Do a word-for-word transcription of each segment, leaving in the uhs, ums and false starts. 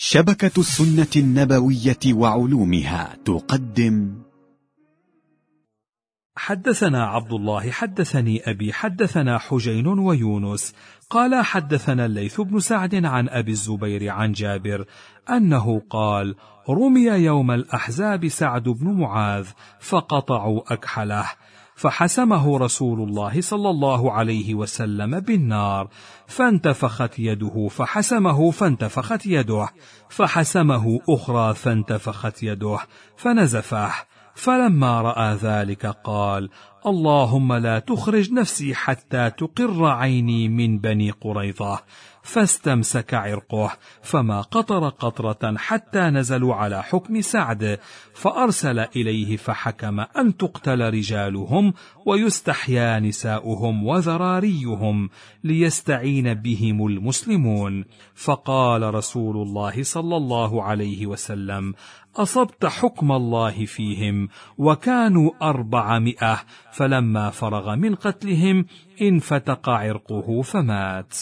شبكة السنة النبوية وعلومها تقدم. حدثنا عبد الله حدثني أبي حدثنا حجين ويونس قال حدثنا الليث بن سعد عن أبي الزبير عن جابر أنه قال: رمي يوم الأحزاب سعد بن معاذ فقطعوا أكحله، فحسمه رسول الله صلى الله عليه وسلم بالنار، فانتفخت يده فحسمه فانتفخت يده، فحسمه أخرى فانتفخت يده فنزفه، فلما رأى ذلك قال: اللهم لا تخرج نفسي حتى تقر عيني من بني قريظة، فاستمسك عرقه فما قطر قطرة حتى نزلوا على حكم سعد، فأرسل إليه فحكم أن تقتل رجالهم ويستحيا نساؤهم وذراريهم ليستعين بهم المسلمون. فقال رسول الله صلى الله عليه وسلم: أصبت حكم الله فيهم، وكانوا أربعمائة، فلما فرغ من قتلهم انفتق عرقه فمات.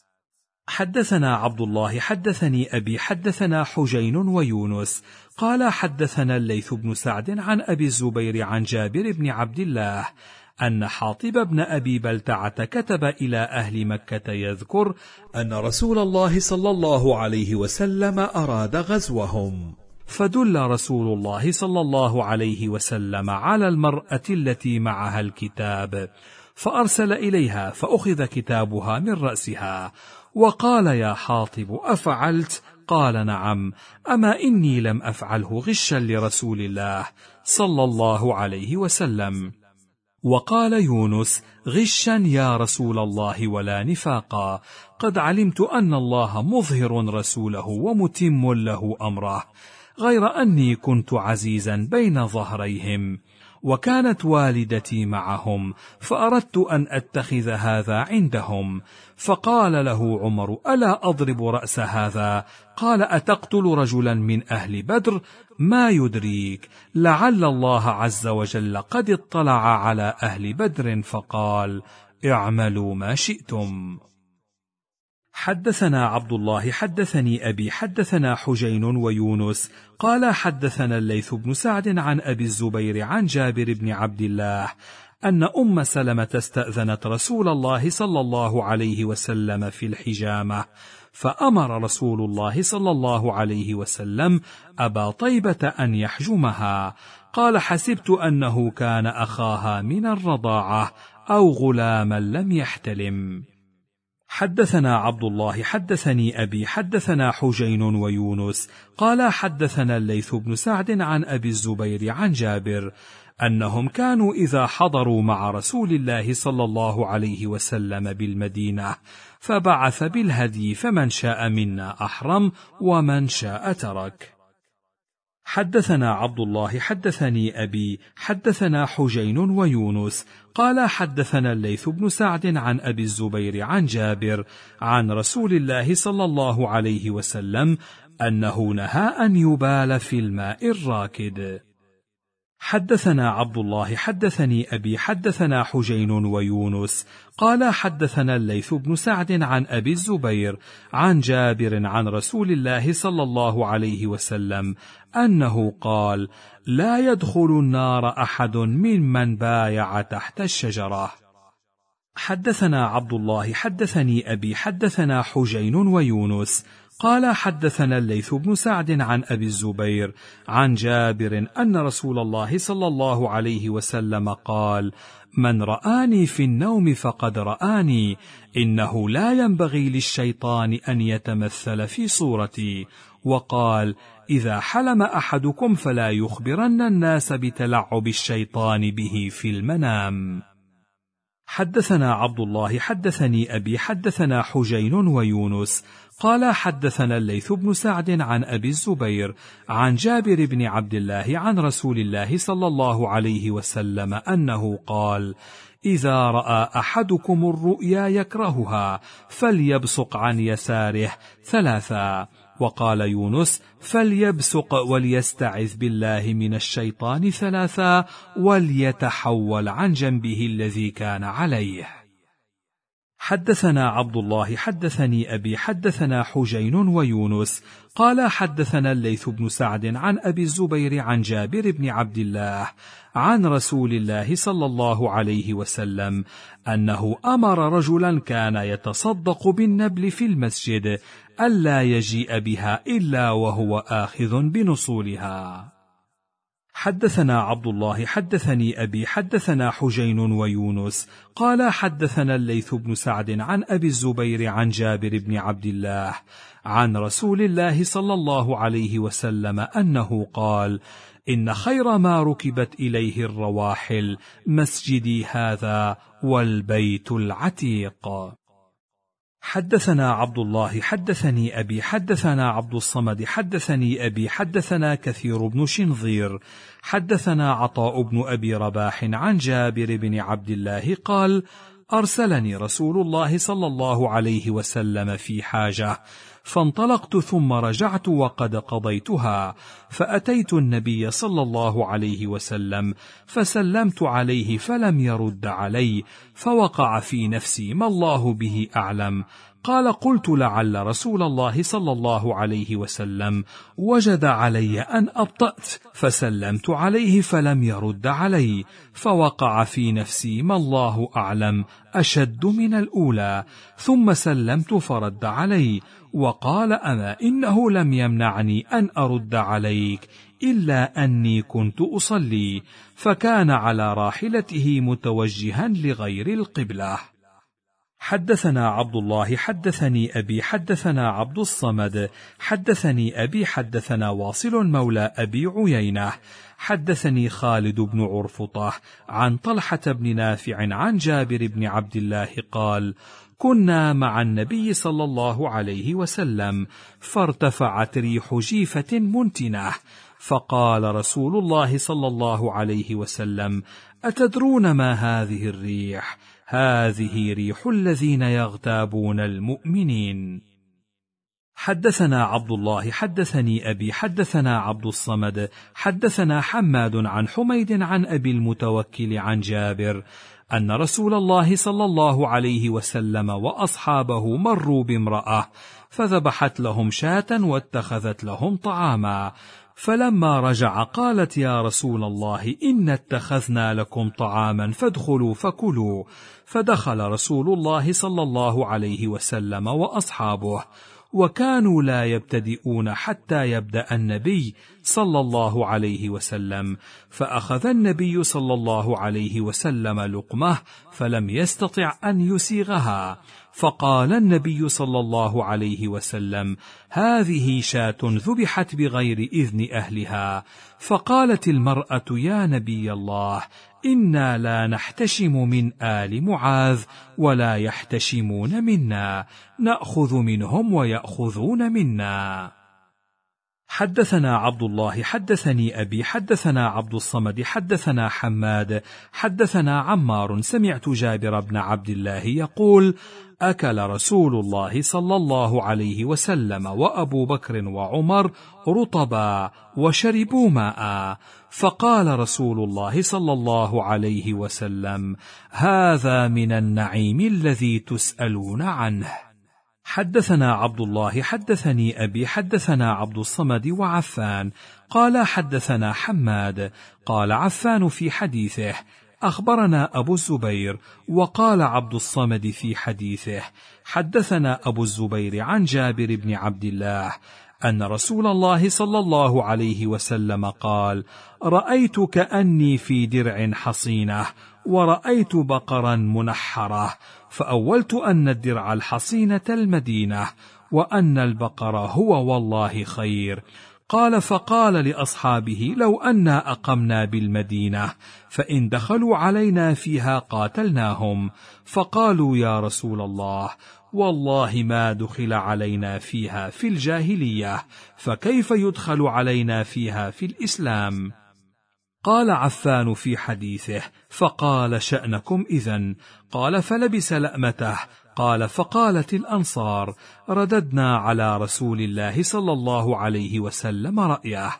حدثنا عبد الله حدثني أبي حدثنا حجين ويونس قال حدثنا الليث بن سعد عن أبي الزبير عن جابر بن عبد الله أن حاطب بن أبي بلتعة كتب إلى أهل مكة يذكر أن رسول الله صلى الله عليه وسلم أراد غزوهم، فدل رسول الله صلى الله عليه وسلم على المرأة التي معها الكتاب، فأرسل إليها فأخذ كتابها من رأسها، وقال: يا حاطب أفعلت؟ قال: نعم، أما إني لم أفعله غشا لرسول الله صلى الله عليه وسلم. وقال يونس: غشا يا رسول الله ولا نفاقا، قد علمت أن الله مظهر رسوله ومتم له أمره، غير أني كنت عزيزا بين ظهريهم، وكانت والدتي معهم، فأردت أن أتخذ هذا عندهم. فقال له عمر: ألا أضرب رأس هذا؟ قال: أتقتل رجلا من أهل بدر؟ ما يدريك، لعل الله عز وجل قد اطلع على أهل بدر فقال: اعملوا ما شئتم. حدثنا عبد الله حدثني أبي حدثنا حجين ويونس قال حدثنا الليث بن سعد عن أبي الزبير عن جابر بن عبد الله أن أم سلمة استأذنت رسول الله صلى الله عليه وسلم في الحجامة، فأمر رسول الله صلى الله عليه وسلم أبا طيبة أن يحجمها. قال: حسبت أنه كان أخاها من الرضاعة أو غلاما لم يحتلم. حدثنا عبد الله حدثني أبي حدثنا حجين ويونس قال حدثنا الليث بن سعد عن أبي الزبير عن جابر أنهم كانوا إذا حضروا مع رسول الله صلى الله عليه وسلم بالمدينة فبعث بالهدي، فمن شاء منا أحرم ومن شاء ترك. حدثنا عبد الله حدثني أبي حدثنا حجين ويونس قال حدثنا الليث بن سعد عن أبي الزبير عن جابر عن رسول الله صلى الله عليه وسلم أنه نهى أن يبال في الماء الراكد. حدثنا عبد الله حدثني أبي حدثنا حجين ويونس قال حدثنا الليث بن سعد عن أبي الزبير عن جابر عن رسول الله صلى الله عليه وسلم أنه قال: لا يدخل النار أحد ممن بايع تحت الشجرة. حدثنا عبد الله حدثني أبي حدثنا حجين ويونس قال حدثنا الليث بن سعد عن أبي الزبير عن جابر أن رسول الله صلى الله عليه وسلم قال: من رآني في النوم فقد رآني، إنه لا ينبغي للشيطان أن يتمثل في صورتي. وقال: إذا حلم أحدكم فلا يخبرن الناس بتلعب الشيطان به في المنام. حدثنا عبد الله حدثني أبي حدثنا حجين ويونس قال حدثنا الليث بن سعد عن أبي الزبير عن جابر بن عبد الله عن رسول الله صلى الله عليه وسلم أنه قال: إذا رأى أحدكم الرؤيا يكرهها فليبصق عن يساره ثلاثا. وقال يونس: فليبصق وليستعذ بالله من الشيطان ثلاثا وليتحول عن جنبه الذي كان عليه. حدثنا عبد الله حدثني أبي حدثنا حجين ويونس قال حدثنا الليث بن سعد عن أبي الزبير عن جابر بن عبد الله عن رسول الله صلى الله عليه وسلم أنه أمر رجلا كان يتصدق بالنبل في المسجد ألا يجيء بها إلا وهو آخذ بنصولها. حدثنا عبد الله حدثني أبي حدثنا حجين ويونس قال حدثنا الليث بن سعد عن أبي الزبير عن جابر بن عبد الله عن رسول الله صلى الله عليه وسلم أنه قال: إن خير ما ركبت إليه الرواحل مسجدي هذا والبيت العتيق. حدثنا عبد الله حدثني أبي حدثنا عبد الصمد حدثني أبي حدثنا كثير بن شنظير حدثنا عطاء بن أبي رباح عن جابر بن عبد الله قال: أرسلني رسول الله صلى الله عليه وسلم في حاجة، فانطلقت ثم رجعت وقد قضيتها، فأتيت النبي صلى الله عليه وسلم فسلمت عليه فلم يرد علي، فوقع في نفسي ما الله به أعلم. قال: قلت لعل رسول الله صلى الله عليه وسلم وجد علي أن أبطأت، فسلمت عليه فلم يرد علي، فوقع في نفسي ما الله أعلم أشد من الأولى، ثم سلمت فرد علي وقال: أما إنه لم يمنعني أن أرد عليك إلا أني كنت أصلي، فكان على راحلته متوجها لغير القبلة. حدثنا عبد الله حدثني أبي حدثنا عبد الصمد حدثني أبي حدثنا واصل مولى أبي عيينة حدثني خالد بن عرفطة عن طلحة بن نافع عن جابر بن عبد الله قال: كنا مع النبي صلى الله عليه وسلم فارتفعت ريح جيفة منتنة، فقال رسول الله صلى الله عليه وسلم: أتدرون ما هذه الريح؟ هذه ريح الذين يغتابون المؤمنين. حدثنا عبد الله حدثني أبي حدثنا عبد الصمد حدثنا حماد عن حميد عن أبي المتوكل عن جابر أن رسول الله صلى الله عليه وسلم وأصحابه مروا بامرأة فذبحت لهم شاة واتخذت لهم طعاما، فلما رجع قالت: يا رسول الله، إن اتخذنا لكم طعاما فادخلوا فكلوا. فدخل رسول الله صلى الله عليه وسلم وأصحابه، وكانوا لا يبتدئون حتى يبدأ النبي صلى الله عليه وسلم، فأخذ النبي صلى الله عليه وسلم لقمة فلم يستطع أن يسيغها، فقال النبي صلى الله عليه وسلم: هذه شاة ذبحت بغير إذن أهلها. فقالت المرأة: يا نبي الله، إنا لا نحتشم من آل معاذ ولا يحتشمون منا، نأخذ منهم ويأخذون منا. حدثنا عبد الله حدثني أبي حدثنا عبد الصمد حدثنا حماد حدثنا عمار سمعت جابر بن عبد الله يقول: أكل رسول الله صلى الله عليه وسلم وأبو بكر وعمر رطبا وشربوا ماء، فقال رسول الله صلى الله عليه وسلم: هذا من النعيم الذي تسألون عنه. حدثنا عبد الله حدثني أبي حدثنا عبد الصمد وعفان قال حدثنا حماد قال عفان في حديثه: أخبرنا أبو الزبير، وقال عبد الصمد في حديثه: حدثنا أبو الزبير عن جابر بن عبد الله أن رسول الله صلى الله عليه وسلم قال: رأيت كأني في درع حصينة، ورأيت بقرا منحرة، فأولت أن الدرع الحصينة المدينة، وأن البقر هو والله خير. قال: فقال لأصحابه: لو أنا أقمنا بالمدينة فإن دخلوا علينا فيها قاتلناهم. فقالوا: يا رسول الله، والله ما دخل علينا فيها في الجاهلية، فكيف يدخل علينا فيها في الإسلام؟ قال عفان في حديثه: فقال: شأنكم إذن. قال: فلبس لأمته. قال: فقالت الأنصار: رددنا على رسول الله صلى الله عليه وسلم رأيه.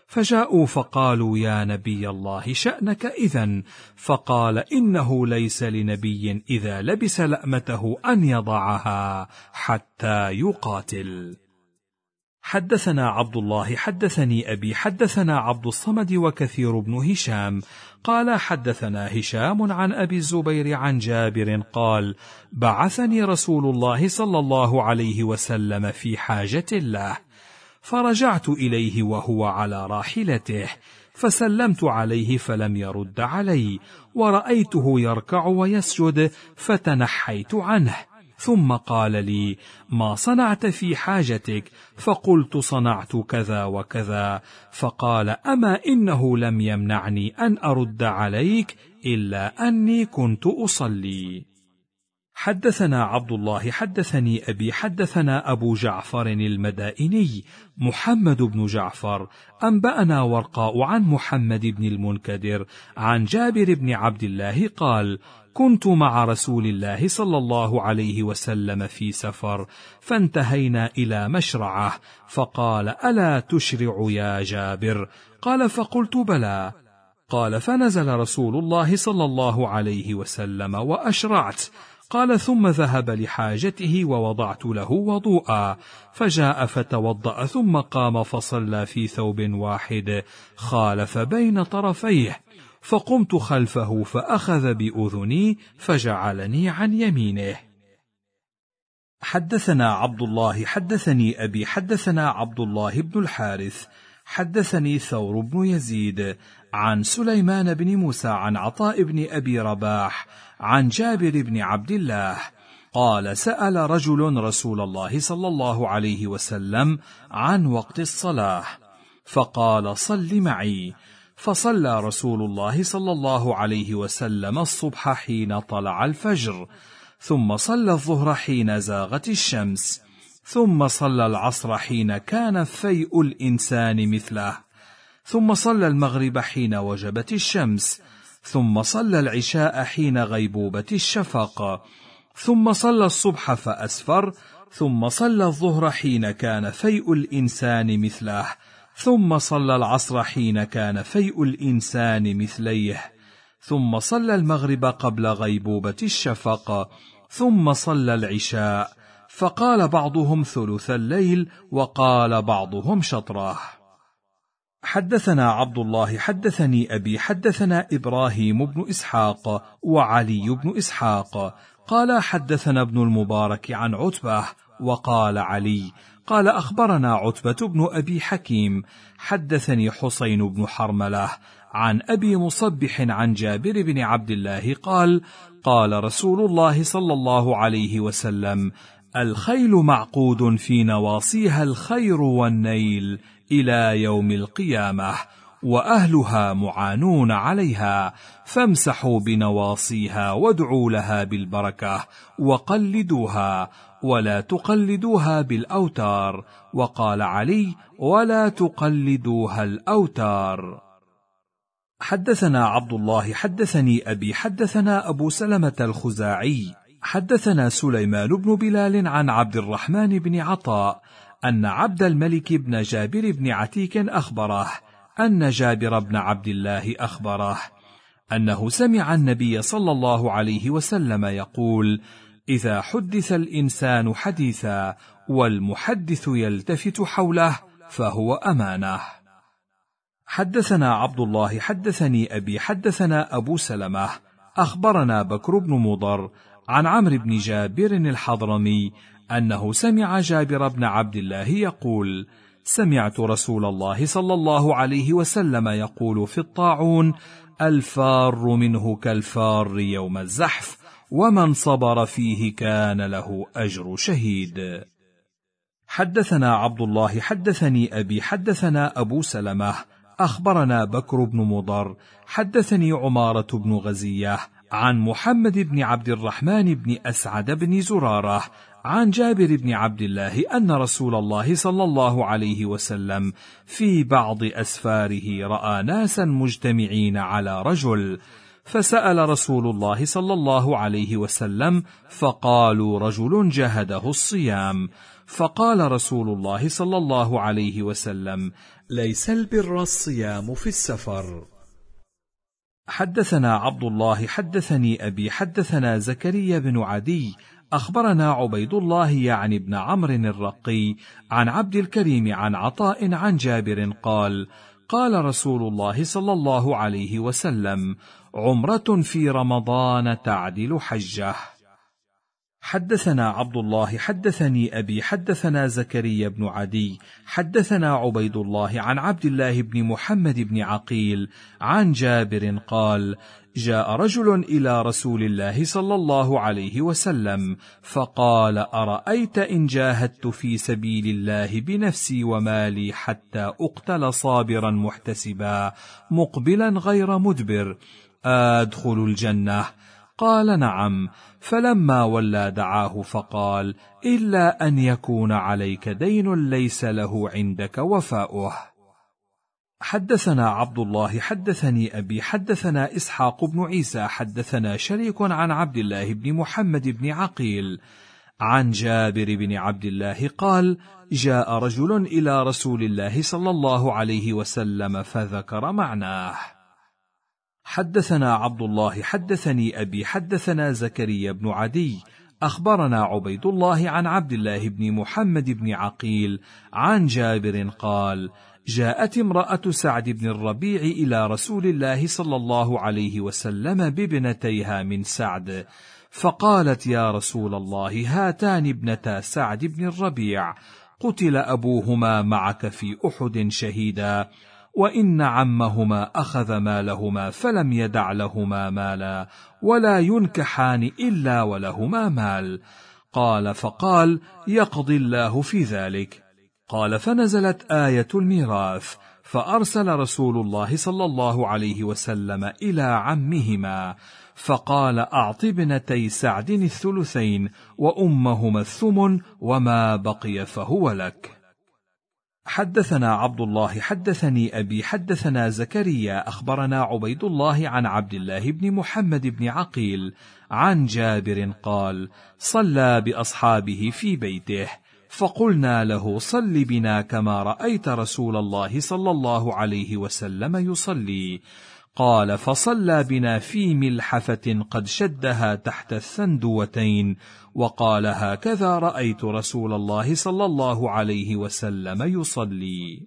فجاءوا فقالوا يا نبي الله شأنك إذن؟ فقال إنه ليس لنبي إذا لبس لأمته أن يضعها حتى يقاتل. حدثنا عبد الله حدثني أبي حدثنا عبد الصمد وكثير بن هشام قال حدثنا هشام عن أبي الزبير عن جابر قال بعثني رسول الله صلى الله عليه وسلم في حاجة له، فرجعت إليه وهو على راحلته، فسلمت عليه فلم يرد علي، ورأيته يركع ويسجد فتنحيت عنه، ثم قال لي ما صنعت في حاجتك؟ فقلت صنعت كذا وكذا، فقال أما إنه لم يمنعني أن أرد عليك إلا أني كنت أصلي. حدثنا عبد الله حدثني أبي حدثنا أبو جعفر المدائني محمد بن جعفر أنبأنا ورقاء عن محمد بن المنكدر عن جابر بن عبد الله قال كنت مع رسول الله صلى الله عليه وسلم في سفر، فانتهينا إلى مشرعه، فقال ألا تشرع يا جابر؟ قال فقلت بلى. قال فنزل رسول الله صلى الله عليه وسلم وأشرعت. قال ثم ذهب لحاجته ووضعت له وضوءا، فجاء فتوضأ ثم قام فصلى في ثوب واحد خالف بين طرفيه، فقمت خلفه فأخذ بأذني فجعلني عن يمينه. حدثنا عبد الله حدثني أبي حدثنا عبد الله بن الحارث حدثني ثور بن يزيد عن سليمان بن موسى عن عطاء بن أبي رباح عن جابر بن عبد الله قال سأل رجل رسول الله صلى الله عليه وسلم عن وقت الصلاة، فقال صل معي، فصلى رسول الله صلى الله عليه وسلم الصبح حين طلع الفجر، ثم صلى الظهر حين زاغت الشمس، ثم صلى العصر حين كان فيء الإنسان مثله، ثم صلى المغرب حين وجبت الشمس، ثم صلى العشاء حين غيبوبة الشفق، ثم صلى الصبح فأسفر، ثم صلى الظهر حين كان فيء الإنسان مثله، ثم صلى العصر حين كان فيء الإنسان مثليه، ثم صلى المغرب قبل غيبوبة الشفق، ثم صلى العشاء، فقال بعضهم ثلث الليل وقال بعضهم شطره. حدثنا عبد الله حدثني أبي حدثنا إبراهيم بن إسحاق وعلي بن إسحاق قال حدثنا ابن المبارك عن عتبة، وقال علي قال أخبرنا عتبة بن أبي حكيم حدثني حسين بن حرملة عن أبي مصبح عن جابر بن عبد الله قال قال رسول الله صلى الله عليه وسلم الخيل معقود في نواصيها الخير والنيل إلى يوم القيامة، وأهلها معانون عليها، فامسحوا بنواصيها وادعوا لها بالبركة وقلدوها، ولا تقلدوها بالأوتار. وقال علي ولا تقلدوها الأوتار. حدثنا عبد الله حدثني أبي حدثنا أبو سلمة الخزاعي حدثنا سليمان بن بلال عن عبد الرحمن بن عطاء أن عبد الملك بن جابر بن عتيك أخبره أن جابر بن عبد الله أخبره أنه سمع النبي صلى الله عليه وسلم يقول إذا حدث الإنسان حديثا والمحدث يلتفت حوله فهو أمانة. حدثنا عبد الله حدثني أبي حدثنا أبو سلمة أخبرنا بكر بن مضر عن عمرو بن جابر الحضرمي أنه سمع جابر بن عبد الله يقول سمعت رسول الله صلى الله عليه وسلم يقول في الطاعون الفار منه كالفار يوم الزحف، ومن صبر فيه كان له أجر شهيد. حدثنا عبد الله حدثني أبي حدثنا أبو سلمة أخبرنا بكر بن مضر حدثني عمارة بن غزية عن محمد بن عبد الرحمن بن أسعد بن زرارة عن جابر بن عبد الله أن رسول الله صلى الله عليه وسلم في بعض أسفاره رأى ناسا مجتمعين على رجل، فسأل رسول الله صلى الله عليه وسلم فقالوا رجل جهده الصيام، فقال رسول الله صلى الله عليه وسلم: ليس البر الصيام في السفر. حدثنا عبد الله حدثني أبي حدثنا زكريا بن عدي أخبرنا عبيد الله يعني بن عمرو الرقي عن عبد الكريم عن عطاء عن جابر قال: قال رسول الله صلى الله عليه وسلم: عمرة في رمضان تعدل حجة. حدثنا عبد الله حدثني أبي حدثنا زكريا بن عدي حدثنا عبيد الله عن عبد الله بن محمد بن عقيل عن جابر قال: جاء رجل إلى رسول الله صلى الله عليه وسلم فقال: أرأيت إن جاهدت في سبيل الله بنفسي ومالي حتى أقتل صابرا محتسبا مقبلا غير مدبر أدخل الجنة؟ قال: نعم. فلما ولى دعاه فقال: إلا أن يكون عليك دين ليس له عندك وفاؤه. حدثنا عبد الله حدثني أبي حدثنا إسحاق بن عيسى حدثنا شريك عن عبد الله بن محمد بن عقيل عن جابر بن عبد الله قال: جاء رجل إلى رسول الله صلى الله عليه وسلم فذكر معناه. حدثنا عبد الله حدثني أبي حدثنا زكريا بن عدي أخبرنا عبيد الله عن عبد الله بن محمد بن عقيل عن جابر قال: جاءت امرأة سعد بن الربيع إلى رسول الله صلى الله عليه وسلم بابنتيها من سعد فقالت: يا رسول الله، هاتان ابنتا سعد بن الربيع قتل أبوهما معك في أحد شهيدا، وإن عمهما أخذ مالهما فلم يدع لهما مالا، ولا ينكحان إلا ولهما مال. قال: فقال: يقضي الله في ذلك. قال: فنزلت آية الميراث، فأرسل رسول الله صلى الله عليه وسلم إلى عمهما فقال: أعط ابنتي سعد الثلثين وأمهما الثمن وما بقي فهو لك. حدثنا عبد الله حدثني أبي حدثنا زكريا أخبرنا عبيد الله عن عبد الله بن محمد بن عقيل عن جابر قال: صلى بأصحابه في بيته فقلنا له: صل بنا كما رأيت رسول الله صلى الله عليه وسلم يصلي. قال: فصلى بنا في ملحفة قد شدها تحت الثندوتين، وقال: هكذا رأيت رسول الله صلى الله عليه وسلم يصلي.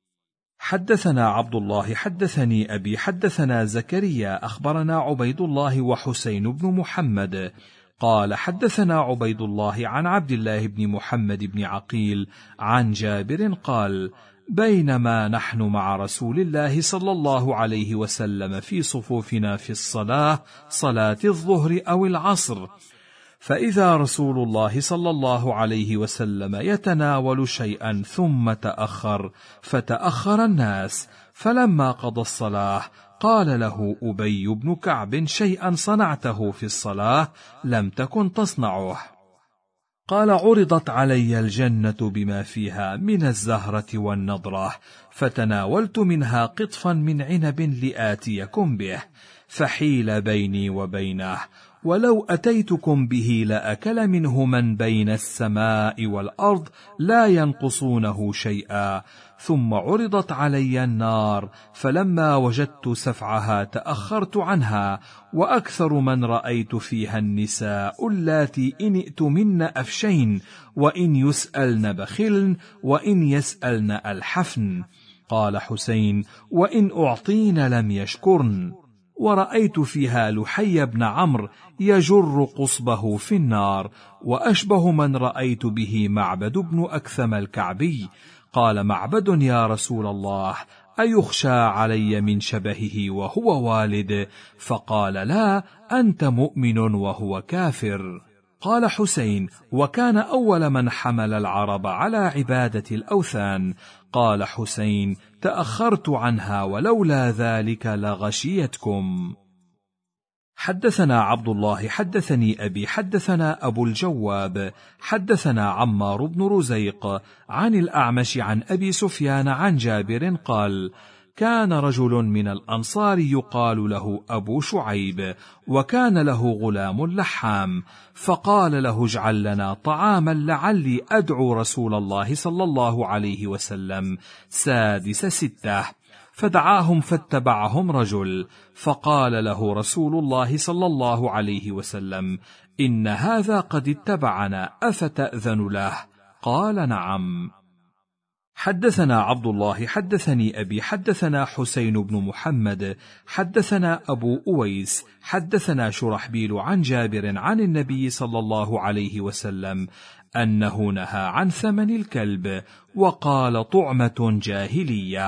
حدثنا عبد الله حدثني أبي حدثنا زكريا أخبرنا عبيد الله وحسين بن محمد قال: حدثنا عبيد الله عن عبد الله بن محمد بن عقيل عن جابر قال: بينما نحن مع رسول الله صلى الله عليه وسلم في صفوفنا في الصلاة، صلاة الظهر أو العصر، فإذا رسول الله صلى الله عليه وسلم يتناول شيئا ثم تأخر، فتأخر الناس، فلما قضى الصلاة قال له أبي بن كعب: شيئا صنعته في الصلاة لم تكن تصنعه. قال: عرضت علي الجنة بما فيها من الزهرة والنضرة، فتناولت منها قطفا من عنب لآتيكم به، فحيل بيني وبينه، ولو أتيتكم به لأكل منه من بين السماء والأرض لا ينقصونه شيئا. ثم عرضت علي النار، فلما وجدت سفعها تأخرت عنها، وأكثر من رأيت فيها النساء اللاتي إن ائتمن أفشين، وإن يسألن بخلن، وإن يسألن ألحفن. قال حسين: وإن أعطين لم يشكرن. ورأيت فيها لحي بن عمرو يجر قصبه في النار، وأشبه من رأيت به معبد بن أكثم الكعبي. قال معبد: يا رسول الله، أيخشى علي من شبهه وهو والد؟ فقال: لا، أنت مؤمن وهو كافر. قال حسين: وكان أول من حمل العرب على عبادة الأوثان. قال حسين: تأخرت عنها، ولولا ذلك لغشيتكم. حدثنا عبد الله حدثني أبي حدثنا أبو الجواب حدثنا عمار بن رزيق عن الأعمش عن أبي سفيان عن جابر قال: كان رجل من الأنصار يقال له أبو شعيب، وكان له غلام لحام، فقال له اجعل لنا طعاما لعلي أدعو رسول الله صلى الله عليه وسلم سادس ستة. فدعاهم فاتبعهم رجل، فقال له رسول الله صلى الله عليه وسلم إن هذا قد اتبعنا أفتأذن له؟ قال نعم. حدثنا عبد الله حدثني أبي حدثنا حسين بن محمد حدثنا أبو أويس حدثنا شرحبيل عن جابر عن النبي صلى الله عليه وسلم أنه نهى عن ثمن الكلب وقال طعمة جاهلية.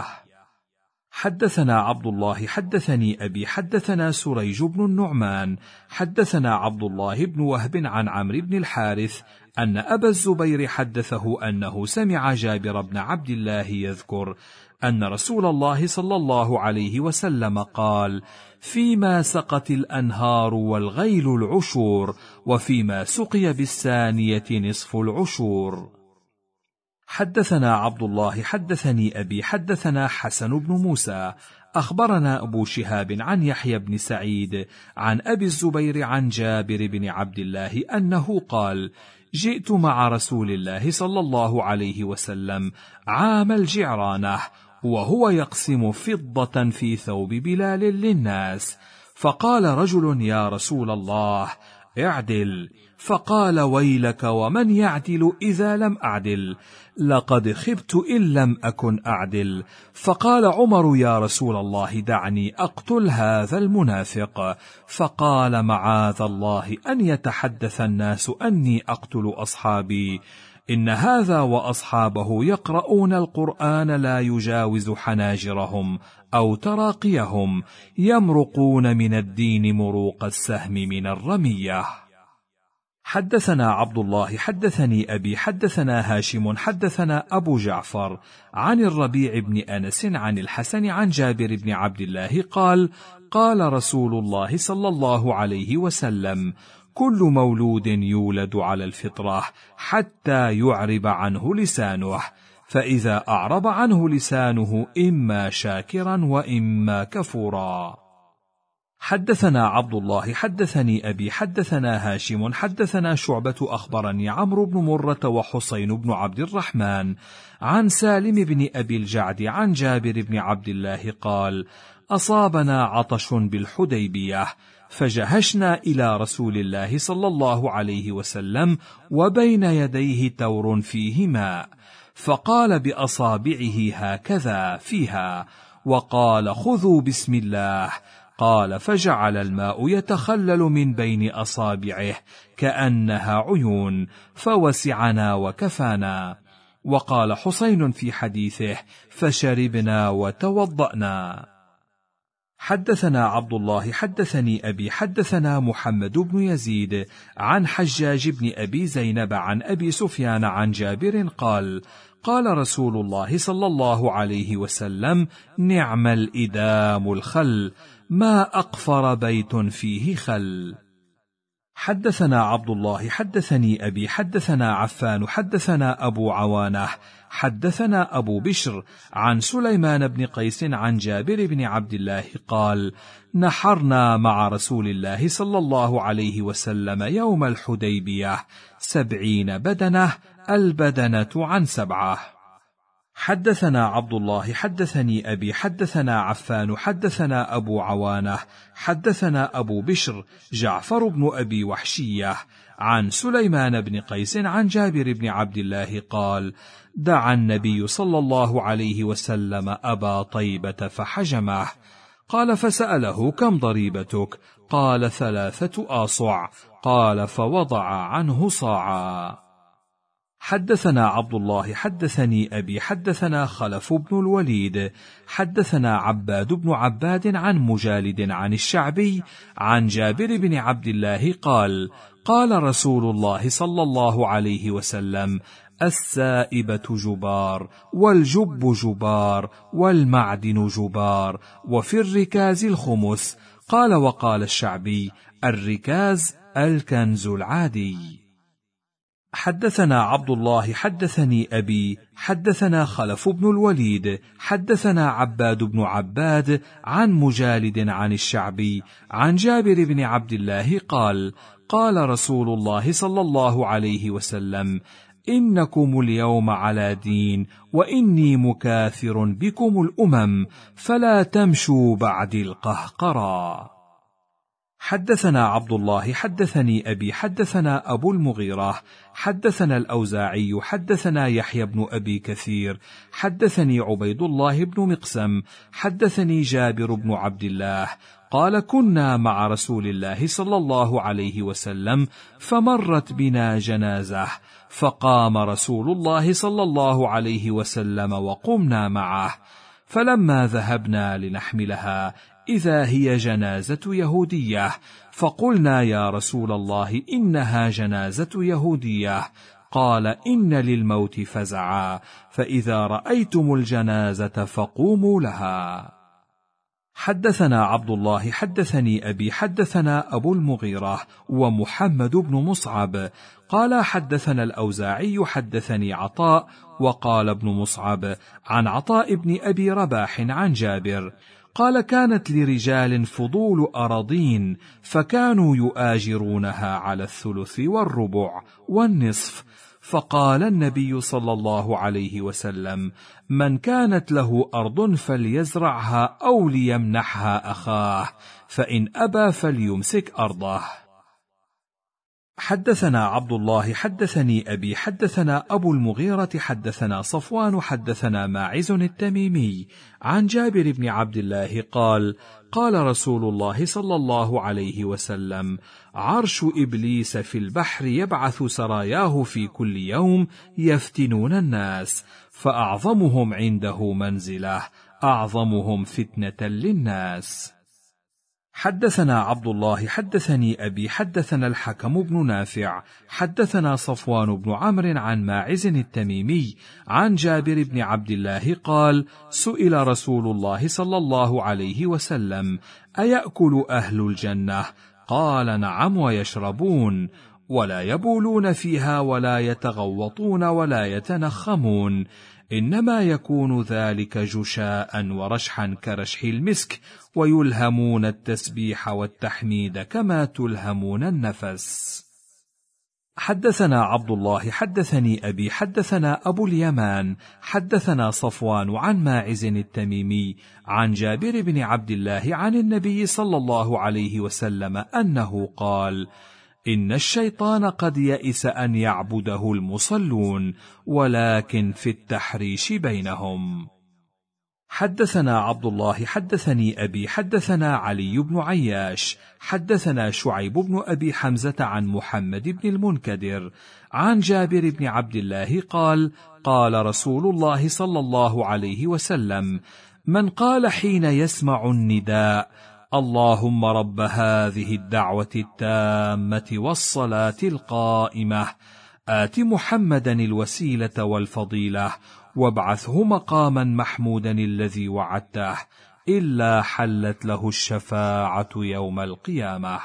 حدثنا عبد الله حدثني أبي حدثنا سريج بن النعمان حدثنا عبد الله بن وهب عن عمرو بن الحارث أن أبا الزبير حدثه أنه سمع جابر بن عبد الله يذكر أن رسول الله صلى الله عليه وسلم قال فيما سقت الأنهار والغيل العشور وفيما سقي بالسانية نصف العشور. حدثنا عبد الله حدثني أبي حدثنا حسن بن موسى أخبرنا أبو شهاب عن يحيى بن سعيد عن أبي الزبير عن جابر بن عبد الله أنه قال جئت مع رسول الله صلى الله عليه وسلم عام الجعرانة وهو يقسم فضة في ثوب بلال للناس، فقال رجل يا رسول الله اعدل، فقال ويلك ومن يعدل إذا لم أعدل؟ لقد خبت إن لم أكن أعدل. فقال عمر يا رسول الله دعني أقتل هذا المنافق، فقال معاذ الله أن يتحدث الناس أني أقتل أصحابي، إن هذا وأصحابه يقرؤون القرآن لا يجاوز حناجرهم أو تراقيهم، يمرقون من الدين مروق السهم من الرمية. حدثنا عبد الله حدثني أبي حدثنا هاشم حدثنا أبو جعفر عن الربيع بن أنس عن الحسن عن جابر بن عبد الله قال قال رسول الله صلى الله عليه وسلم كل مولود يولد على الفطرة حتى يعرب عنه لسانه، فإذا أعرب عنه لسانه إما شاكرا وإما كفورا. حدثنا عبد الله حدثني أبي حدثنا هاشم حدثنا شعبة أخبرني عمرو بن مرة وحسين بن عبد الرحمن عن سالم بن أبي الجعد عن جابر بن عبد الله قال أصابنا عطش بالحديبية فجهشنا إلى رسول الله صلى الله عليه وسلم وبين يديه تور فيه ماء، فقال بأصابعه هكذا فيها وقال خذوا بسم الله، قال فجعل الماء يتخلل من بين أصابعه كأنها عيون فوسعنا وكفانا. وقال حسين في حديثه فشربنا وتوضأنا. حدثنا عبد الله حدثني أبي حدثنا محمد بن يزيد عن حجاج بن أبي زينب عن أبي سفيان عن جابر قال قال رسول الله صلى الله عليه وسلم نعم الإدام الخل، ما أقفر بيت فيه خل. حدثنا عبد الله حدثني أبي حدثنا عفان حدثنا أبو عوانة حدثنا أبو بشر عن سليمان بن قيس عن جابر بن عبد الله قال نحرنا مع رسول الله صلى الله عليه وسلم يوم الحديبية سبعين بدنة، البدنة عن سبعة. حدثنا عبد الله حدثني أبي حدثنا عفان حدثنا أبو عوانة حدثنا أبو بشر جعفر بن أبي وحشية عن سليمان بن قيس عن جابر بن عبد الله قال دعا النبي صلى الله عليه وسلم أبا طيبة فحجمه، قال فسأله كم ضريبتك؟ قال ثلاثة آصع، قال فوضع عنه صاعا. حدثنا عبد الله حدثني أبي حدثنا خلف بن الوليد حدثنا عباد بن عباد عن مجالد عن الشعبي عن جابر بن عبد الله قال قال رسول الله صلى الله عليه وسلم السائبة جبار والجب جبار والمعدن جبار وفي الركاز الخمس. قال وقال الشعبي الركاز الكنز العادي. حدثنا عبد الله حدثني أبي حدثنا خلف بن الوليد حدثنا عباد بن عباد عن مجالد عن الشعبي عن جابر بن عبد الله قال قال رسول الله صلى الله عليه وسلم إنكم اليوم على دين وإني مكاثر بكم الأمم فلا تمشوا بعد القهقرى. حدثنا عبد الله حدثني أبي حدثنا أبو المغيرة حدثنا الأوزاعي حدثنا يحيى بن أبي كثير حدثني عبيد الله بن مقسم حدثني جابر بن عبد الله قال كنا مع رسول الله صلى الله عليه وسلم فمرت بنا جنازة فقام رسول الله صلى الله عليه وسلم وقمنا معه، فلما ذهبنا لنحملها إذا هي جنازة يهودية، فقلنا يا رسول الله إنها جنازة يهودية. قال إن للموت فزعا، فإذا رأيتم الجنازة فقوموا لها. حدثنا عبد الله حدثني أبي حدثنا أبو المغيرة ومحمد بن مصعب قال حدثنا الأوزاعي حدثني عطاء وقال ابن مصعب عن عطاء بن أبي رباح عن جابر قال كانت لرجال فضول أراضين فكانوا يؤاجرونها على الثلث والربع والنصف، فقال النبي صلى الله عليه وسلم من كانت له أرض فليزرعها أو ليمنحها أخاه، فإن أبى فليمسك أرضه. حدثنا عبد الله حدثني أبي حدثنا أبو المغيرة حدثنا صفوان حدثنا ماعز التميمي عن جابر بن عبد الله قال قال رسول الله صلى الله عليه وسلم عرش إبليس في البحر يبعث سراياه في كل يوم يفتنون الناس، فأعظمهم عنده منزلة أعظمهم فتنة للناس. حدثنا عبد الله حدثني أبي حدثنا الحكم بن نافع حدثنا صفوان بن عمرو عن ماعز التميمي عن جابر بن عبد الله قال سئل رسول الله صلى الله عليه وسلم أيأكل أهل الجنة؟ قال نعم ويشربون ولا يبولون فيها ولا يتغوطون ولا يتنخمون، إنما يكون ذلك جشاء ورشحا كرشح المسك، ويلهمون التسبيح والتحميد كما تلهمون النفس. حدثنا عبد الله حدثني أبي حدثنا أبو اليمان حدثنا صفوان عن ماعز التميمي عن جابر بن عبد الله عن النبي صلى الله عليه وسلم أنه قال إن الشيطان قد يئس أن يعبده المصلون، ولكن في التحريش بينهم. حدثنا عبد الله حدثني أبي حدثنا علي بن عياش حدثنا شعيب بن أبي حمزة عن محمد بن المنكدر عن جابر بن عبد الله قال قال رسول الله صلى الله عليه وسلم من قال حين يسمع النداء اللهم رب هذه الدعوة التامة والصلاة القائمة آت محمدا الوسيلة والفضيلة وابعثه مقاما محمودا الذي وعدته، إلا حلت له الشفاعة يوم القيامة.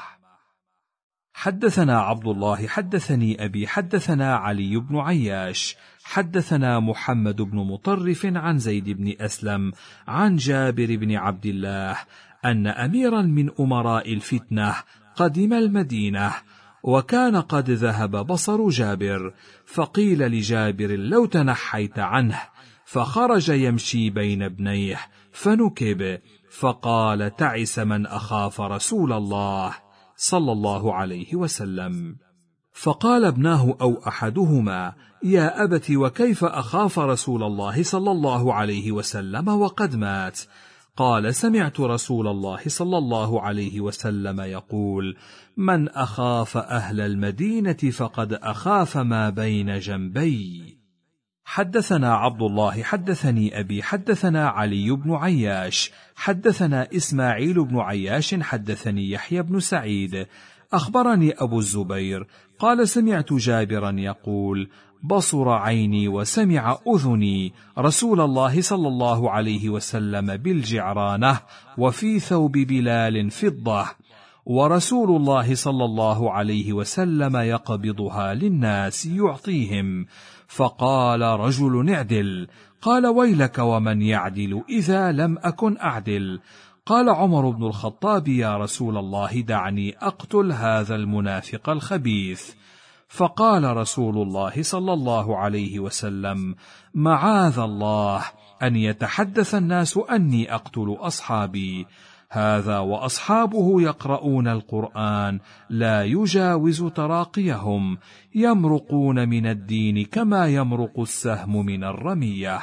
حدثنا عبد الله حدثني أبي حدثنا علي بن عياش حدثنا محمد بن مطرف عن زيد بن أسلم عن جابر بن عبد الله أن أميرا من أمراء الفتنة قدم المدينة، وكان قد ذهب بصر جابر، فقيل لجابر لو تنحيت عنه، فخرج يمشي بين ابنيه فنكب، فقال تعس من أخاف رسول الله صلى الله عليه وسلم. فقال ابناه أو أحدهما يا أبت وكيف أخاف رسول الله صلى الله عليه وسلم وقد مات؟ قال سمعت رسول الله صلى الله عليه وسلم يقول من أخاف أهل المدينة فقد أخاف ما بين جنبي. حدثنا عبد الله حدثني أبي حدثنا علي بن عياش حدثنا إسماعيل بن عياش حدثني يحيى بن سعيد أخبرني أبو الزبير قال سمعت جابرا يقول بصر عيني وسمع أذني رسول الله صلى الله عليه وسلم بالجعرانة وفي ثوب بلال فضة، ورسول الله صلى الله عليه وسلم يقبضها للناس يعطيهم. فقال رجل: اعدل. قال: ويلك ومن يعدل إذا لم أكن أعدل؟ قال عمر بن الخطاب: يا رسول الله، دعني أقتل هذا المنافق الخبيث. فقال رسول الله صلى الله عليه وسلم: معاذ الله أن يتحدث الناس أني أقتل أصحابي، هذا وأصحابه يقرؤون القرآن لا يجاوز تراقيهم، يمرقون من الدين كما يمرق السهم من الرمية.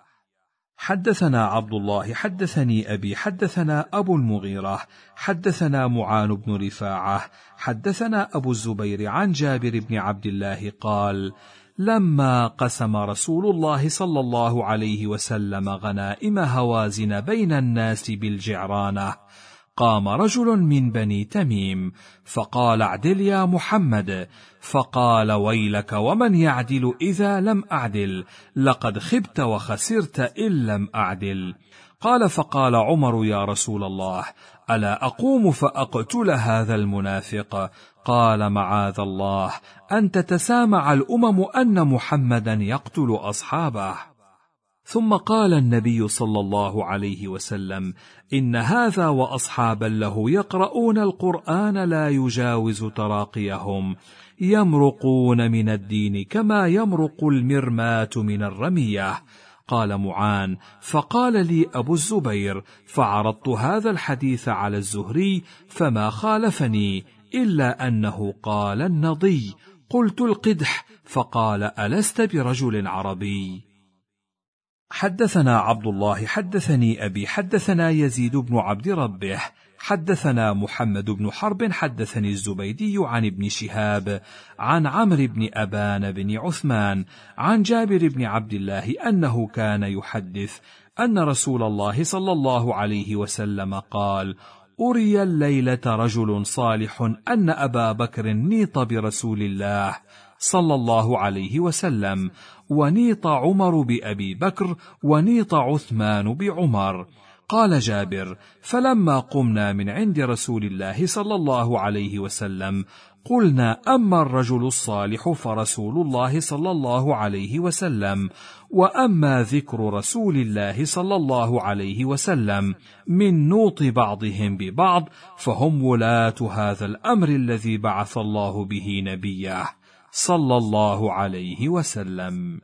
حدثنا عبد الله حدثني أبي حدثنا أبو المغيرة حدثنا معان بن رفاعة حدثنا أبو الزبير عن جابر بن عبد الله قال: لما قسم رسول الله صلى الله عليه وسلم غنائم هوازن بين الناس بالجعرانة، قام رجل من بني تميم فقال: اعدل يا محمد. فقال: ويلك ومن يعدل إذا لم أعدل؟ لقد خبت وخسرت إن لم أعدل. قال: فقال عمر: يا رسول الله، ألا أقوم فأقتل هذا المنافق؟ قال: معاذ الله أن تتسامع الأمم أن محمدا يقتل أصحابه. ثم قال النبي صلى الله عليه وسلم: إن هذا وأصحابا له يقرؤون القرآن لا يجاوز تراقيهم، يمرقون من الدين كما يمرق المرماة من الرمية. قال معان: فقال لي أبو الزبير، فعرضت هذا الحديث على الزهري فما خالفني، إلا أنه قال النضي. قلت: القدح. فقال: ألست برجل عربي؟ حدثنا عبد الله حدثني أبي حدثنا يزيد بن عبد ربه حدثنا محمد بن حرب حدثني الزبيدي عن ابن شهاب عن عمرو بن أبان بن عثمان عن جابر بن عبد الله أنه كان يحدث أن رسول الله صلى الله عليه وسلم قال: أري الليلة رجل صالح أن أبا بكر نيط برسول الله صلى الله عليه وسلم، ونيط عمر بأبي بكر، ونيط عثمان بعمر. قال جابر: فلما قمنا من عند رسول الله صلى الله عليه وسلم قلنا: أما الرجل الصالح فرسول الله صلى الله عليه وسلم، وأما ذكر رسول الله صلى الله عليه وسلم من نوط بعضهم ببعض فهم ولاة هذا الأمر الذي بعث الله به نبيه صلى الله عليه وسلم.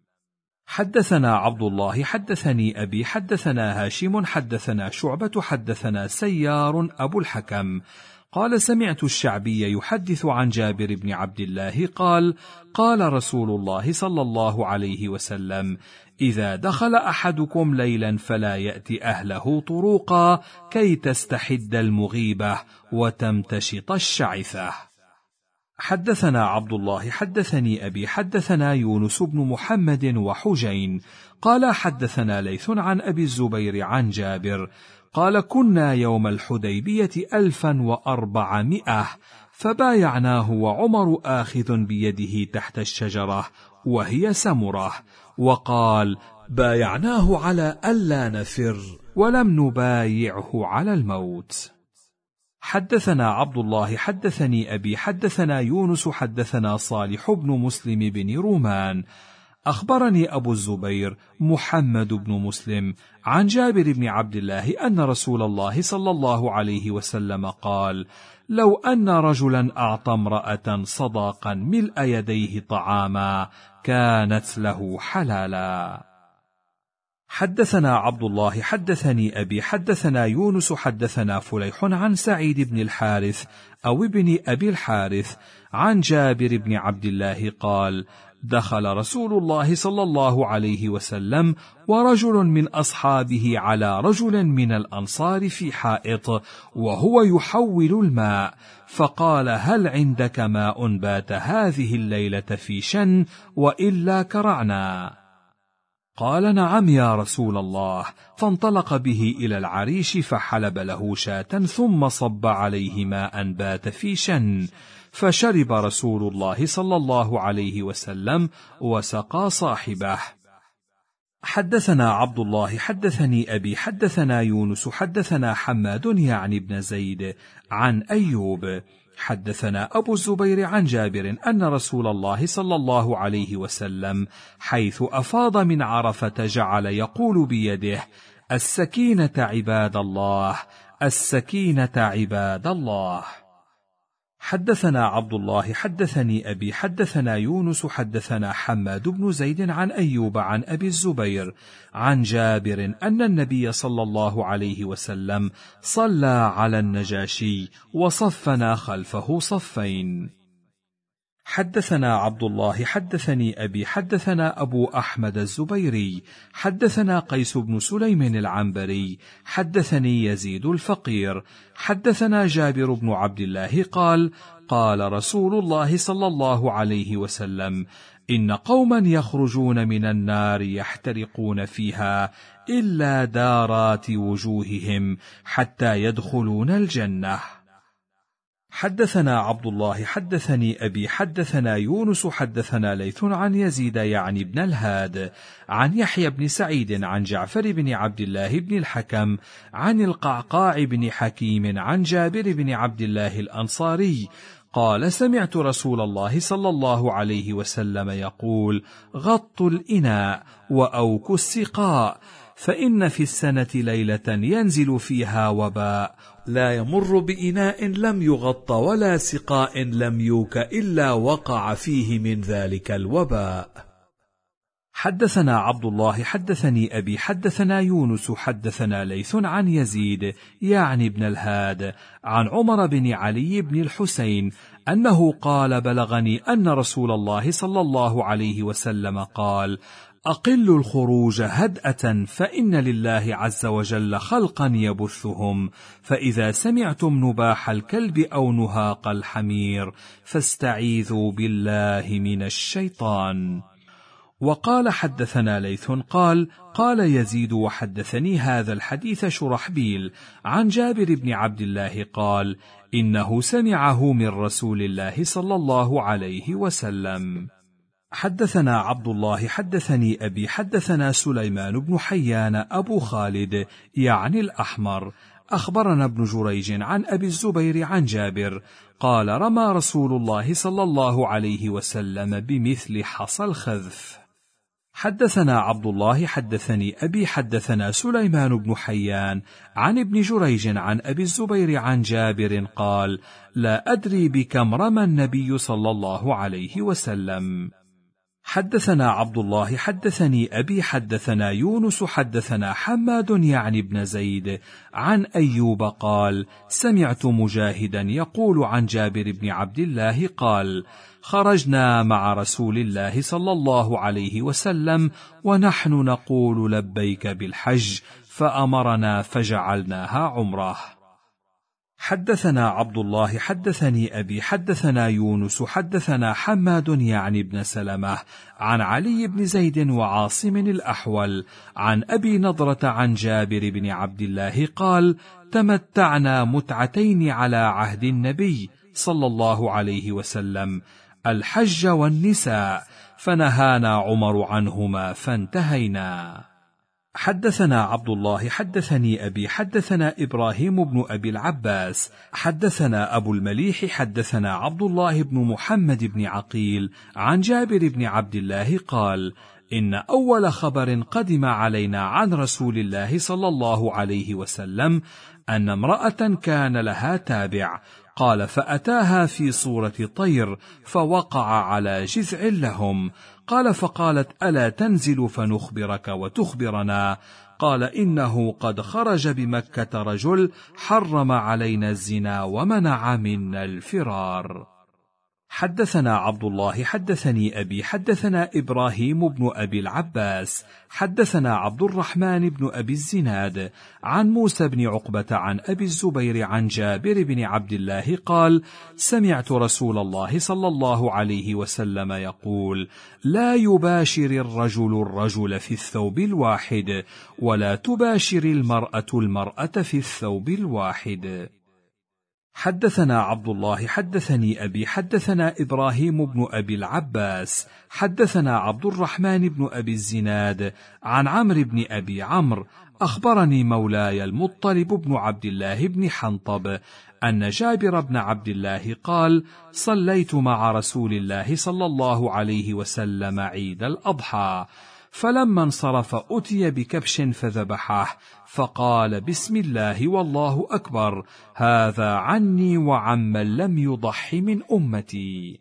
حدثنا عبد الله حدثني أبي حدثنا هاشم حدثنا شعبة حدثنا سيار أبو الحكم قال: سمعت الشعبي يحدث عن جابر بن عبد الله قال: قال رسول الله صلى الله عليه وسلم: إذا دخل أحدكم ليلا فلا يأتي أهله طروقا كي تستحد المغيبة وتمتشط الشعثة. حدثنا عبد الله حدثني أبي حدثنا يونس بن محمد وحجين قال: حدثنا ليث عن أبي الزبير عن جابر قال: كنا يوم الحديبية ألفا وأربعمائة، فبايعناه وعمر آخذ بيده تحت الشجرة وهي سمرة، وقال: بايعناه على ألا نفر ولم نبايعه على الموت. حدثنا عبد الله حدثني أبي حدثنا يونس حدثنا صالح بن مسلم بن رومان أخبرني أبو الزبير محمد بن مسلم عن جابر بن عبد الله أن رسول الله صلى الله عليه وسلم قال: لو أن رجلا أعطى امرأة صداقا ملء يديه طعاما كانت له حلالا. حدثنا عبد الله حدثني أبي حدثنا يونس حدثنا فليح عن سعيد بن الحارث أو ابن أبي الحارث عن جابر بن عبد الله قال: دخل رسول الله صلى الله عليه وسلم ورجل من أصحابه على رجل من الأنصار في حائط وهو يحول الماء، فقال: هل عندك ماء بات هذه الليلة في شن وإلا كرعنا؟ قال: نعم يا رسول الله. فانطلق به إلى العريش فحلب له شاة ثم صب عليه ماء بات في شن، فشرب رسول الله صلى الله عليه وسلم وسقى صاحبه. حدثنا عبد الله حدثني أبي حدثنا يونس حدثنا حماد يعني بن زيد عن أيوب حدثنا أبو الزبير عن جابر أن رسول الله صلى الله عليه وسلم حيث أفاض من عرفة جعل يقول بيده: السكينة عباد الله، السكينة عباد الله. حدثنا عبد الله حدثني أبي حدثنا يونس حدثنا حماد بن زيد عن أيوب عن أبي الزبير عن جابر أن النبي صلى الله عليه وسلم صلى على النجاشي وصفنا خلفه صفين. حدثنا عبد الله حدثني أبي حدثنا أبو أحمد الزبيري حدثنا قيس بن سليم العنبري حدثني يزيد الفقير حدثنا جابر بن عبد الله قال: قال رسول الله صلى الله عليه وسلم: إن قوما يخرجون من النار يحترقون فيها إلا دارات وجوههم حتى يدخلون الجنة. حدثنا عبد الله حدثني أبي حدثنا يونس حدثنا ليث عن يزيد يعني بن الهاد عن يحيى بن سعيد عن جعفر بن عبد الله بن الحكم عن القعقاع بن حكيم عن جابر بن عبد الله الأنصاري قال: سمعت رسول الله صلى الله عليه وسلم يقول: غطوا الإناء وأوكوا السقاء، فإن في السنة ليلة ينزل فيها وباء لا يمر بإناء لم يغط ولا سقاء لم يوك إلا وقع فيه من ذلك الوباء. حدثنا عبد الله حدثني أبي حدثنا يونس حدثنا ليث عن يزيد يعني بن الهاد عن عمر بن علي بن الحسين أنه قال: بلغني أن رسول الله صلى الله عليه وسلم قال: أقلوا الخروج هدأة، فإن لله عز وجل خلقا يبثهم، فإذا سمعتم نباح الكلب أو نهاق الحمير فاستعيذوا بالله من الشيطان. وقال: حدثنا ليث قال: قال يزيد وحدثني هذا الحديث شرحبيل عن جابر بن عبد الله قال: إنه سمعه من رسول الله صلى الله عليه وسلم. حدثنا عبد الله حدثني أبي حدثنا سليمان بن حيان أبو خالد يعني الأحمر أخبرنا ابن جريج عن أبي الزبير عن جابر قال: رمى رسول الله صلى الله عليه وسلم بمثل حصى الخذف. حدثنا عبد الله حدثني أبي حدثنا سليمان بن حيان عن ابن جريج عن أبي الزبير عن جابر قال: لا أدري بكم رمى النبي صلى الله عليه وسلم. حدثنا عبد الله حدثني أبي حدثنا يونس حدثنا حماد يعني بن زيد عن أيوب قال: سمعت مجاهدا يقول عن جابر بن عبد الله قال: خرجنا مع رسول الله صلى الله عليه وسلم ونحن نقول لبيك بالحج، فأمرنا فجعلناها عمره. حدثنا عبد الله حدثني أبي حدثنا يونس حدثنا حماد يعني بن سلمة عن علي بن زيد وعاصم الأحول عن أبي نضرة عن جابر بن عبد الله قال: تمتعنا متعتين على عهد النبي صلى الله عليه وسلم، الحج والنساء، فنهانا عمر عنهما فانتهينا. حدثنا عبد الله حدثني أبي حدثنا إبراهيم بن أبي العباس حدثنا أبو المليح حدثنا عبد الله بن محمد بن عقيل عن جابر بن عبد الله قال: إن أول خبر قدم علينا عن رسول الله صلى الله عليه وسلم أن امرأة كان لها تابع، قال: فأتاها في صورة طير فوقع على جذع لهم، قال: فقالت: ألا تنزل فنخبرك وتخبرنا؟ قال: إنه قد خرج بمكة رجل حرم علينا الزنا ومنع منا الفرار. حدثنا عبد الله حدثني أبي حدثنا إبراهيم بن أبي العباس حدثنا عبد الرحمن بن أبي الزناد عن موسى بن عقبة عن أبي الزبير عن جابر بن عبد الله قال: سمعت رسول الله صلى الله عليه وسلم يقول: لا يباشر الرجل الرجل في الثوب الواحد، ولا تباشر المرأة المرأة في الثوب الواحد. حدثنا عبد الله حدثني أبي حدثنا إبراهيم بن أبي العباس حدثنا عبد الرحمن بن أبي الزناد عن عمرو بن أبي عمرو أخبرني مولاي المطلب بن عبد الله بن حنطب أن جابر بن عبد الله قال: صليت مع رسول الله صلى الله عليه وسلم عيد الأضحى، فلما انصرف أتي بكبش فذبحه، فقال: بسم الله والله أكبر، هذا عني وعمن لم يضح من أمتي.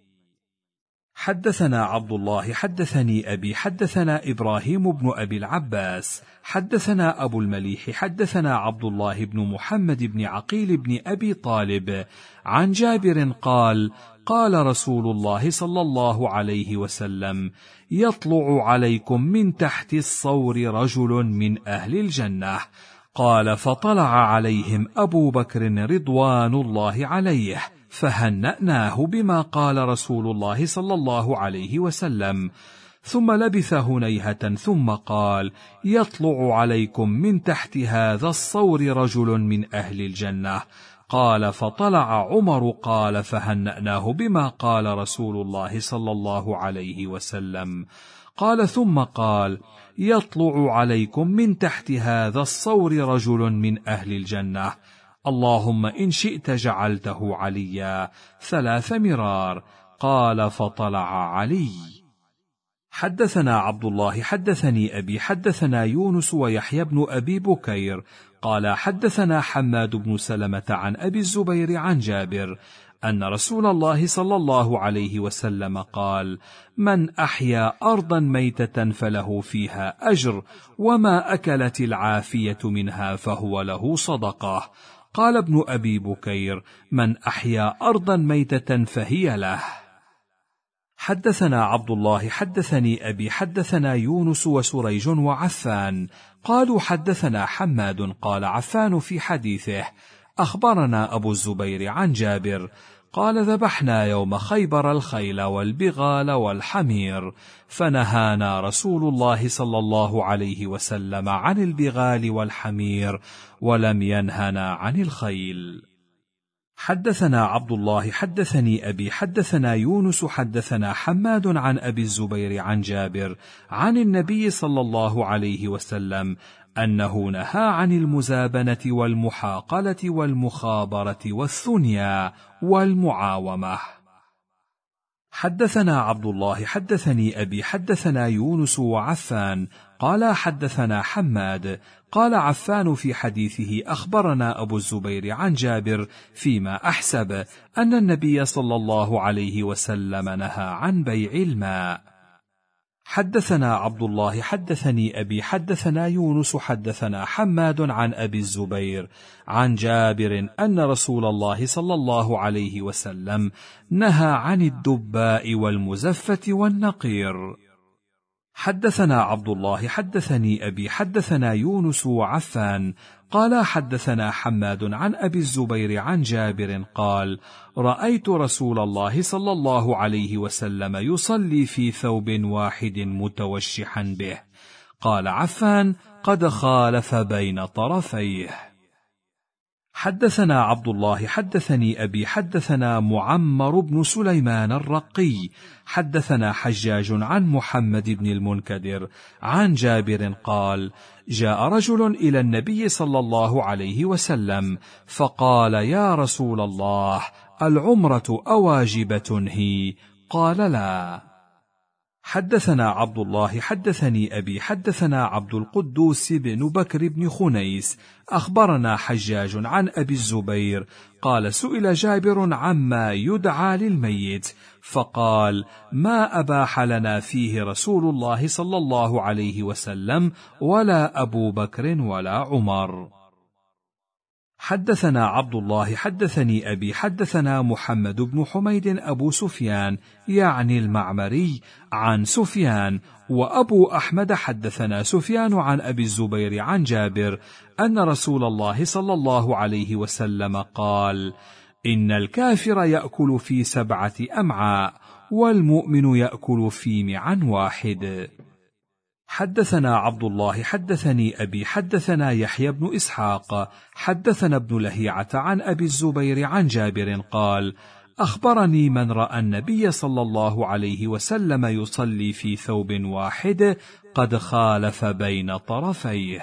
حدثنا عبد الله حدثني أبي حدثنا إبراهيم بن أبي العباس حدثنا أبو المليح حدثنا عبد الله بن محمد بن عقيل بن أبي طالب عن جابر قال: قال رسول الله صلى الله عليه وسلم: يطلع عليكم من تحت الصور رجل من أهل الجنة. قال: فطلع عليهم أبو بكر رضوان الله عليه، فهنأناه بما قال رسول الله صلى الله عليه وسلم، ثم لبث هنيهة ثم قال: يطلع عليكم من تحت هذا الصور رجل من أهل الجنة. قال: فطلع عمر قال: فهنأناه بما قال رسول الله صلى الله عليه وسلم. قال ثم قال: يطلع عليكم من تحت هذا الصور رجل من أهل الجنة، اللهم إن شئت جعلته عليا، ثلاث مرار. قال: فطلع علي. حدثنا عبد الله حدثني أبي حدثنا يونس ويحيى بن أبي بكير قال: حدثنا حماد بن سلمة عن أبي الزبير عن جابر أن رسول الله صلى الله عليه وسلم قال: من أحيا أرضا ميتة فله فيها أجر، وما أكلت العافية منها فهو له صدقة. قال ابن أبي بكير: من أحيا أرضا ميتة فهي له. حدثنا عبد الله حدثني أبي حدثنا يونس وسريج وعفان قالوا: حدثنا حماد قال عفان في حديثه: أخبرنا أبو الزبير عن جابر قال: ذبحنا يوم خيبر الخيل والبغال والحمير، فنهانا رسول الله صلى الله عليه وسلم عن البغال والحمير، ولم ينهنا عن الخيل. حدثنا عبد الله حدثني أبي حدثنا يونس حدثنا حماد عن أبي الزبير عن جابر عن النبي صلى الله عليه وسلم أنه نهى عن المزابنة والمحاقلة والمخابرة والثنيا والمعاومة. حدثنا عبد الله حدثني أبي حدثنا يونس وعفان قال: حدثنا حماد قال عفان في حديثه: أخبرنا أبو الزبير عن جابر فيما أحسب أن النبي صلى الله عليه وسلم نهى عن بيع الماء. حدثنا عبد الله حدثني أبي حدثنا يونس حدثنا حماد عن أبي الزبير عن جابر أن رسول الله صلى الله عليه وسلم نهى عن الدباء والمزفة والنقير. حدثنا عبد الله حدثني أبي حدثنا يونس وعفان قال: حدثنا حماد عن أبي الزبير عن جابر قال: رأيت رسول الله صلى الله عليه وسلم يصلي في ثوب واحد متوشحا به. قال عفان: قد خالف بين طرفيه. حدثنا عبد الله حدثني أبي حدثنا معمر بن سليمان الرقي حدثنا حجاج عن محمد بن المنكدر عن جابر قال: جاء رجل إلى النبي صلى الله عليه وسلم فقال: يا رسول الله، العمرة أواجبة هي؟ قال: لا. حدثنا عبد الله حدثني أبي حدثنا عبد القدوس بن بكر بن خنيس أخبرنا حجاج عن أبي الزبير قال: سئل جابر عما يدعى للميت فقال: ما أباح لنا فيه رسول الله صلى الله عليه وسلم ولا أبو بكر ولا عمر. حدثنا عبد الله حدثني أبي حدثنا محمد بن حميد أبو سفيان يعني المعمري عن سفيان، وأبو أحمد حدثنا سفيان عن أبي الزبير عن جابر أن رسول الله صلى الله عليه وسلم قال: إن الكافر يأكل في سبعة أمعاء، والمؤمن يأكل في معا واحد. حدثنا عبد الله حدثني أبي حدثنا يحيى بن إسحاق حدثنا ابن لهيعة عن أبي الزبير عن جابر قال: أخبرني من رأى النبي صلى الله عليه وسلم يصلي في ثوب واحد قد خالف بين طرفيه.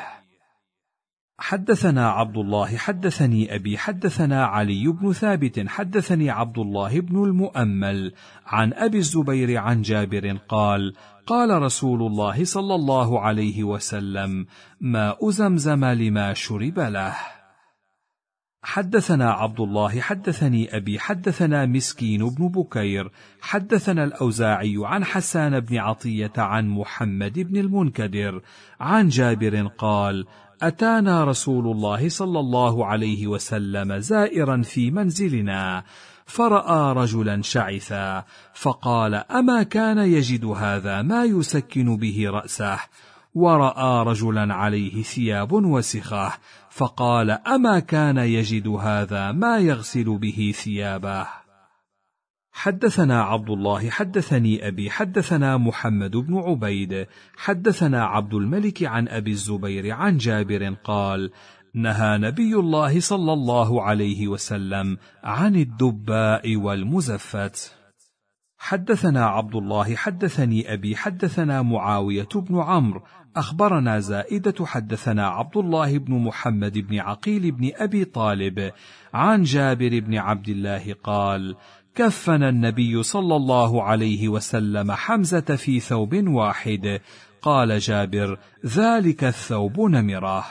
حدثنا عبد الله حدثني أبي حدثنا علي بن ثابت حدثني عبد الله بن المؤمل عن أبي الزبير عن جابر قال: قال رسول الله صلى الله عليه وسلم: ماء زمزم لما شرب له. حدثنا عبد الله حدثني أبي حدثنا مسكين بن بكير حدثنا الأوزاعي عن حسان بن عطية عن محمد بن المنكدر عن جابر قال: أتانا رسول الله صلى الله عليه وسلم زائرا في منزلنا، فرأى رجلا شعثا، فقال: أما كان يجد هذا ما يسكن به رأسه؟ ورأى رجلا عليه ثياب وسخة، فقال: أما كان يجد هذا ما يغسل به ثيابه؟ حدثنا عبد الله حدثني أبي حدثنا محمد بن عبيد حدثنا عبد الملك عن أبي الزبير عن جابر قال: نهى نبي الله صلى الله عليه وسلم عن الدباء والمزفت. حدثنا عبد الله حدثني أبي حدثنا معاوية بن عمرو أخبرنا زائدة حدثنا عبد الله بن محمد بن عقيل بن أبي طالب عن جابر بن عبد الله قال: كفن النبي صلى الله عليه وسلم حمزة في ثوب واحد. قال جابر: ذلك الثوب نمره.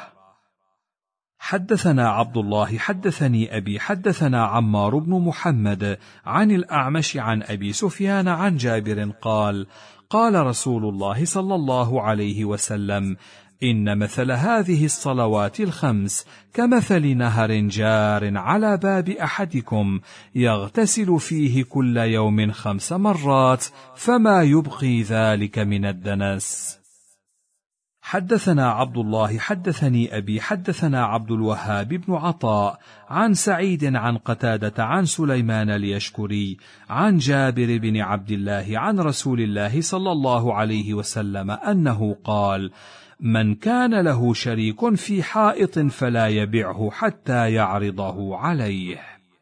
حدثنا عبد الله حدثني أبي حدثنا عمار بن محمد عن الأعمش عن أبي سفيان عن جابر قال: قال رسول الله صلى الله عليه وسلم: إن مثل هذه الصلوات الخمس كمثل نهر جار على باب أحدكم يغتسل فيه كل يوم خمس مرات فما يبقي ذلك من الدنس. حدثنا عبد الله حدثني أبي حدثنا عبد الوهاب بن عطاء عن سعيد عن قتادة عن سليمان اليشكري عن جابر بن عبد الله عن رسول الله صلى الله عليه وسلم أنه قال: من كان له شريك في حائط فلا يبعه حتى يعرضه عليه.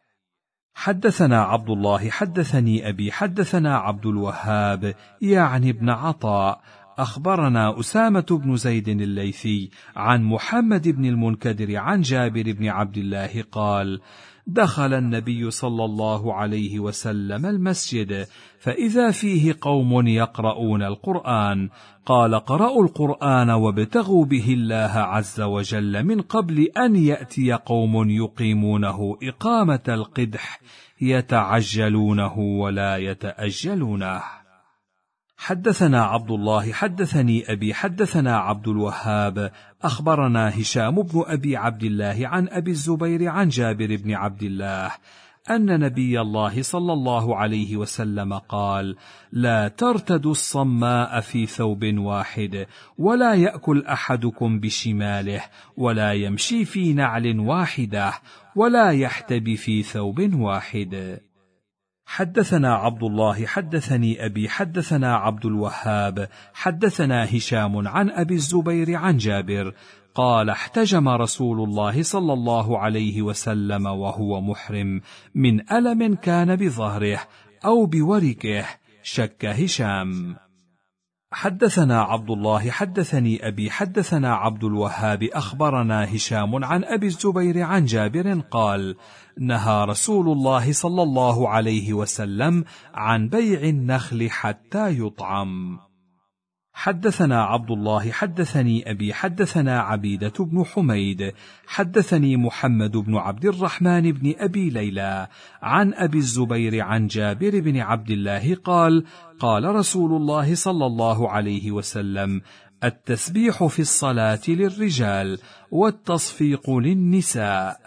حدثنا عبد الله حدثني أبي حدثنا عبد الوهاب يعني ابن عطاء أخبرنا أسامة بن زيد الليثي عن محمد بن المنكدر عن جابر بن عبد الله قال: دخل النبي صلى الله عليه وسلم المسجد فإذا فيه قوم يقرؤون القرآن، قال: اقرأوا القرآن وابتغوا به الله عز وجل من قبل أن يأتي قوم يقيمونه إقامة القدح يتعجلونه ولا يتأجلونه. حدثنا عبد الله حدثني أبي حدثنا عبد الوهاب أخبرنا هشام بن أبي عبد الله عن أبي الزبير عن جابر بن عبد الله أن نبي الله صلى الله عليه وسلم قال: لا ترتدوا الصماء في ثوب واحد، ولا يأكل أحدكم بشماله، ولا يمشي في نعل واحدة، ولا يحتبي في ثوب واحد. حدثنا عبد الله حدثني أبي حدثنا عبد الوهاب حدثنا هشام عن أبي الزبير عن جابر قال: احتجم رسول الله صلى الله عليه وسلم وهو محرم من ألم كان بظهره أو بوركه، شك هشام. حدثنا عبد الله حدثني أبي حدثنا عبد الوهاب أخبرنا هشام عن أبي الزبير عن جابر قال: نهى رسول الله صلى الله عليه وسلم عن بيع النخل حتى يطعم. حدثنا عبد الله حدثني أبي حدثنا عبيدة بن حميد حدثني محمد بن عبد الرحمن بن أبي ليلى عن أبي الزبير عن جابر بن عبد الله قال: قال رسول الله صلى الله عليه وسلم: التسبيح في الصلاة للرجال والتصفيق للنساء.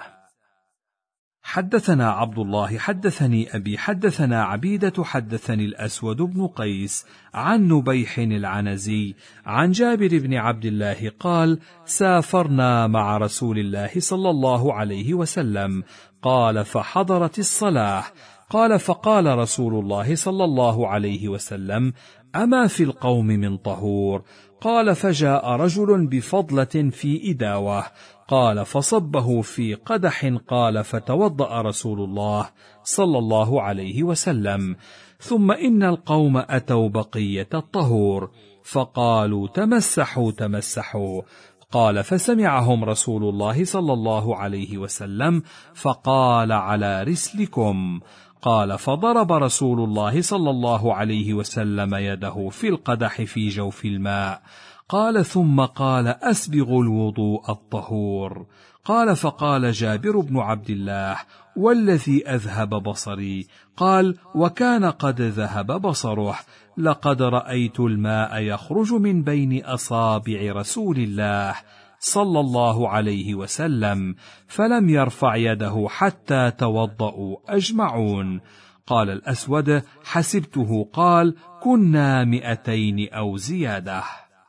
حدثنا عبد الله حدثني أبي حدثنا عبيدة حدثني الأسود بن قيس عن نبيح العنزي عن جابر بن عبد الله قال: سافرنا مع رسول الله صلى الله عليه وسلم، قال: فحضرت الصلاة، قال: فقال رسول الله صلى الله عليه وسلم: أما في القوم من طهور؟ قال فجاء رجل بفضلة في إداوة، قال فصبه في قدح، قال فتوضأ رسول الله صلى الله عليه وسلم. ثم إن القوم أتوا بقية الطهور فقالوا تمسحوا تمسحوا. قال فسمعهم رسول الله صلى الله عليه وسلم فقال على رسلكم. قال فضرب رسول الله صلى الله عليه وسلم يده في القدح في جوف الماء. قال ثم قال أسبغوا الوضوء الطهور. قال فقال جابر بن عبد الله والذي أذهب بصري، قال وكان قد ذهب بصره، لقد رأيت الماء يخرج من بين أصابع رسول الله صلى الله عليه وسلم، فلم يرفع يده حتى توضأوا أجمعون. قال الأسود حسبته قال كنا مئتين أو زيادة.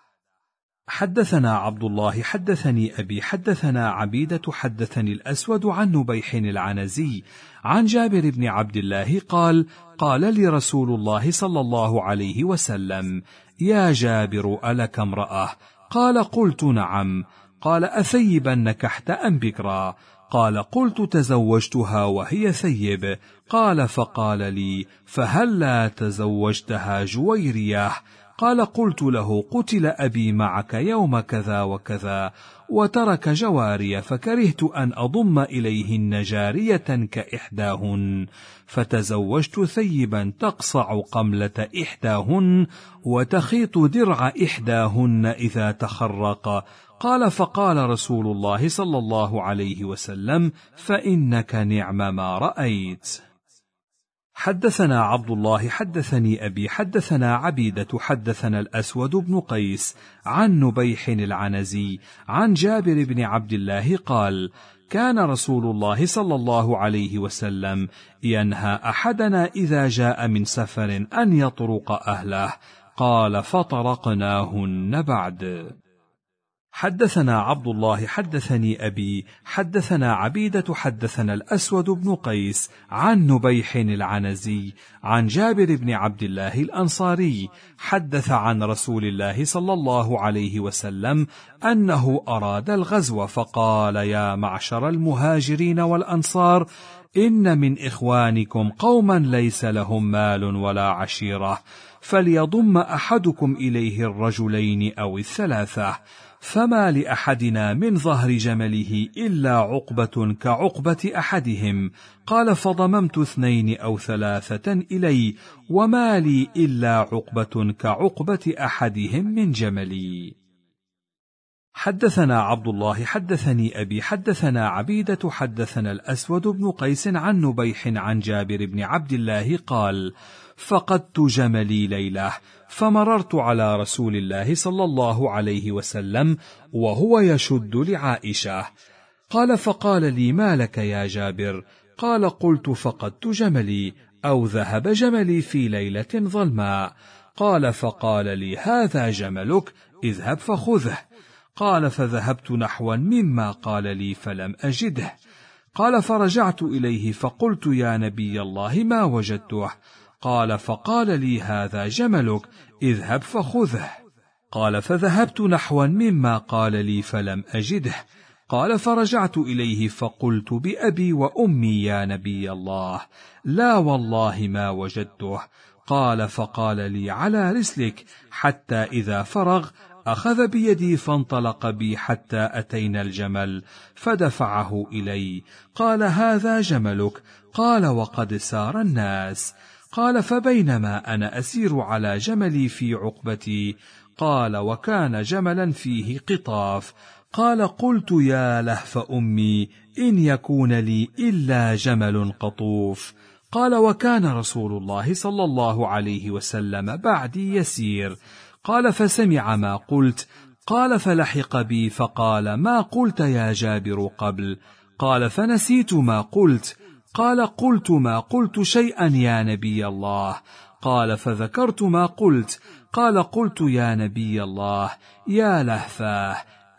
حدثنا عبد الله حدثني أبي حدثنا عبيدة حدثني الأسود عن نبيح العنزي عن جابر بن عبد الله قال قال لي رسول الله صلى الله عليه وسلم يا جابر ألك امرأة؟ قال قلت نعم. قال أثيبا نكحت أم بكرا؟ قال قلت تزوجتها وهي ثيب. قال فقال لي فهلا تزوجتها جويرية؟ قال قلت له قتل أبي معك يوم كذا وكذا وترك جواري، فكرهت أن أضم إليهن جارية كإحداهن، فتزوجت ثيبا تقصع قملة إحداهن وتخيط درع إحداهن إذا تخرق. قال فقال رسول الله صلى الله عليه وسلم فإنك نعم ما رأيت. حدثنا عبد الله حدثني أبي حدثنا عبيدة حدثنا الأسود بن قيس عن نبيح العنزي عن جابر بن عبد الله قال كان رسول الله صلى الله عليه وسلم ينهى أحدنا إذا جاء من سفر أن يطرق أهله. قال فطرقناهن بعد. حدثنا عبد الله حدثني أبي حدثنا عبيدة حدثنا الأسود بن قيس عن نبيح العنزي عن جابر بن عبد الله الأنصاري حدث عن رسول الله صلى الله عليه وسلم أنه أراد الغزو، فقال يا معشر المهاجرين والأنصار إن من إخوانكم قوما ليس لهم مال ولا عشيرة، فليضم أحدكم إليه الرجلين أو الثلاثة، فما لأحدنا من ظهر جمله إلا عقبة كعقبة أحدهم. قال فضممت اثنين أو ثلاثة إلي، وما لي إلا عقبة كعقبة أحدهم من جملي. حدثنا عبد الله حدثني أبي حدثنا عبيدة حدثنا الأسود بن قيس عن نبيح عن جابر بن عبد الله قال فقدت جملي ليلة، فمررت على رسول الله صلى الله عليه وسلم وهو يشد لعائشة. قال فقال لي ما لك يا جابر؟ قال قلت فقدت جملي أو ذهب جملي في ليلة ظلماء. قال فقال لي هذا جملك، اذهب فخذه. قال فذهبت نحوا مما قال لي فلم أجده. قال فرجعت إليه فقلت يا نبي الله ما وجدته. قال فقال لي هذا جملك، اذهب فخذه. قال فذهبت نحوا مما قال لي فلم أجده. قال فرجعت إليه فقلت بأبي وأمي يا نبي الله لا والله ما وجدته. قال فقال لي على رسلك، حتى إذا فرغ أخذ بيدي فانطلق بي حتى أتينا الجمل فدفعه إلي. قال هذا جملك. قال وقد سار الناس. قال فبينما أنا أسير على جملي في عقبتي، قال وكان جملا فيه قطاف. قال قلت يا لهف أمي إن يكون لي إلا جمل قطوف. قال وكان رسول الله صلى الله عليه وسلم بعدي يسير. قال فسمع ما قلت. قال فلحق بي فقال ما قلت يا جابر قبل؟ قال فنسيت ما قلت. قال قلت ما قلت شيئا يا نبي الله. قال فذكرت ما قلت. قال قلت يا نبي الله يا لهفاه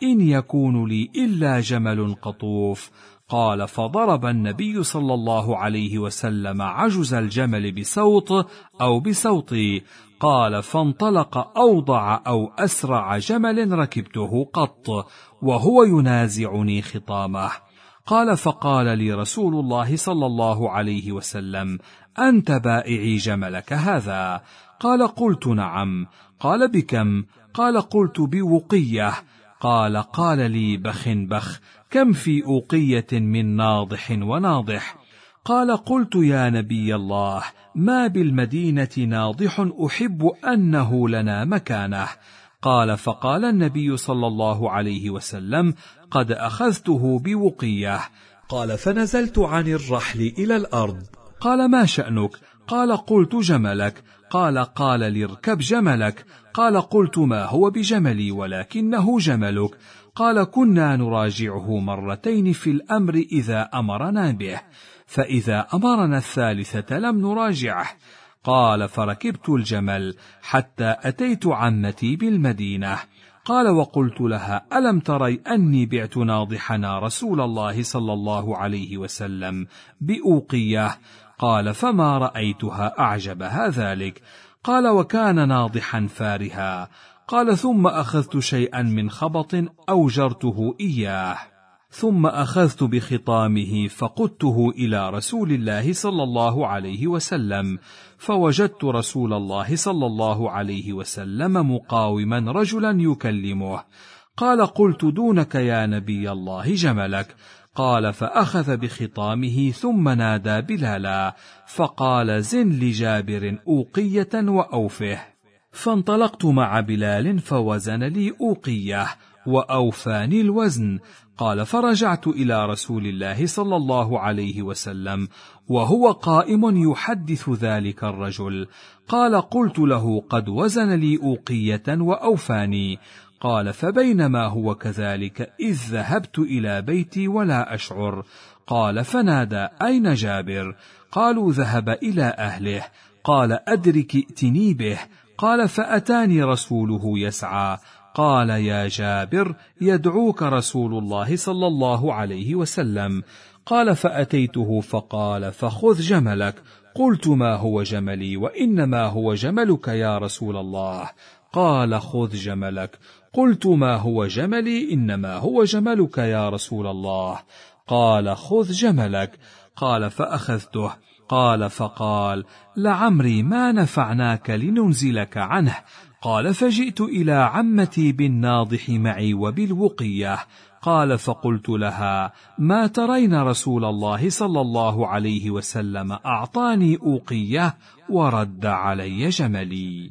إن يكون لي إلا جمل قطوف. قال فضرب النبي صلى الله عليه وسلم عجز الجمل بسوط أو بسوطي. قال فانطلق أوضع أو أسرع جمل ركبته قط وهو ينازعني خطامه. قال فقال لي رسول الله صلى الله عليه وسلم أنت بائعي جملك هذا؟ قال قلت نعم. قال بكم؟ قال قلت بوقية. قال قال لي بخ بخ كم في أوقية من ناضح وناضح؟ قال قلت يا نبي الله ما بالمدينة ناضح أحب أنه لنا مكانه. قال فقال النبي صلى الله عليه وسلم قد أخذته بوقية. قال فنزلت عن الرحل إلى الأرض. قال ما شأنك؟ قال قلت جملك. قال قال لي اركب جملك. قال قلت ما هو بجملي ولكنه جملك. قال كنا نراجعه مرتين في الأمر إذا أمرنا به، فإذا أمرنا الثالثة لم نراجعه. قال فركبت الجمل حتى أتيت عمتي بالمدينة. قال وقلت لها ألم تري أني بعت ناضحنا رسول الله صلى الله عليه وسلم بأوقية؟ قال فما رأيتها أعجبها ذلك. قال وكان ناضحا فارها. قال ثم أخذت شيئا من خبط أوجرته إياه، ثم أخذت بخطامه فقدته إلى رسول الله صلى الله عليه وسلم، فوجدت رسول الله صلى الله عليه وسلم مقاوما رجلا يكلمه. قال قلت دونك يا نبي الله جملك. قال فأخذ بخطامه ثم نادى بلالا فقال زن لجابر أوقية وأوفه. فانطلقت مع بلال فوزن لي أوقية وأوفاني الوزن. قال فرجعت إلى رسول الله صلى الله عليه وسلم وهو قائم يحدث ذلك الرجل. قال قلت له قد وزن لي أوقية وأوفاني. قال فبينما هو كذلك إذ ذهبت إلى بيتي ولا أشعر. قال فنادى أين جابر؟ قالوا ذهب إلى أهله. قال أدرك ائتني به. قال فأتاني رسوله يسعى. قال يا جابر يدعوك رسول الله صلى الله عليه وسلم. قال فأتيته فقال فخذ جملك. قلت ما هو جملي وإنما هو جملك يا رسول الله. قال خذ جملك. قلت ما هو جملي إنما هو جملك يا رسول الله. قال خذ جملك. قال فأخذته. قال فقال لعمري ما نفعناك لننزلك عنه. قال فجئت إلى عمتي بالناضح معي وبالوقية. قال فقلت لها ما ترين رسول الله صلى الله عليه وسلم أعطاني أوقية ورد علي جملي.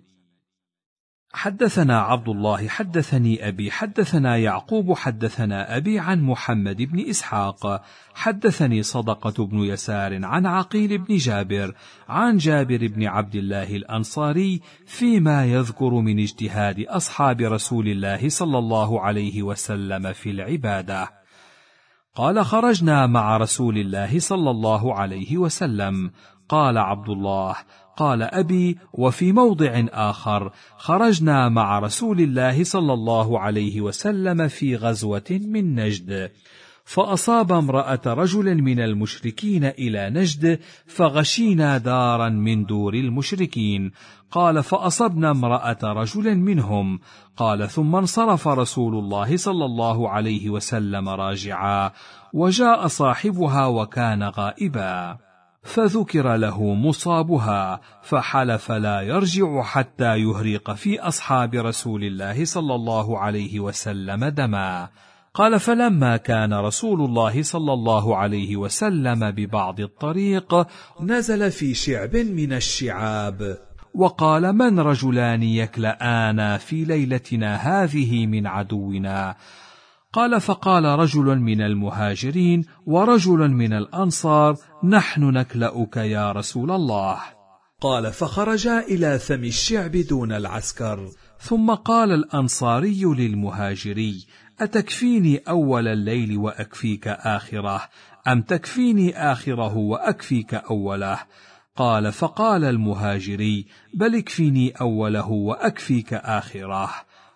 حدثنا عبد الله حدثني أبي حدثنا يعقوب حدثنا أبي عن محمد بن إسحاق حدثني صدقة بن يسار عن عقيل بن جابر عن جابر بن عبد الله الأنصاري فيما يذكر من اجتهاد أصحاب رسول الله صلى الله عليه وسلم في العبادة. قال خرجنا مع رسول الله صلى الله عليه وسلم. قال عبد الله قال أبي وفي موضع آخر خرجنا مع رسول الله صلى الله عليه وسلم في غزوة من نجد، فأصاب امرأة رجل من المشركين إلى نجد فغشينا دارا من دور المشركين. قال فأصبنا امرأة رجل منهم. قال ثم انصرف رسول الله صلى الله عليه وسلم راجعا، وجاء صاحبها وكان غائبا، فذكر له مصابها فحلف لا يرجع حتى يهرق في أصحاب رسول الله صلى الله عليه وسلم دما. قال فلما كان رسول الله صلى الله عليه وسلم ببعض الطريق نزل في شعب من الشعاب وقال من رجلان يكلآن في ليلتنا هذه من عدونا؟ قال فقال رجل من المهاجرين ورجل من الأنصار نحن نكلأك يا رسول الله. قال فخرجا إلى فم الشعب دون العسكر. ثم قال الأنصاري للمهاجري أتكفيني أول الليل وأكفيك آخره، أم تكفيني آخره وأكفيك أوله؟ قال فقال المهاجري بل اكفيني أوله وأكفيك آخره.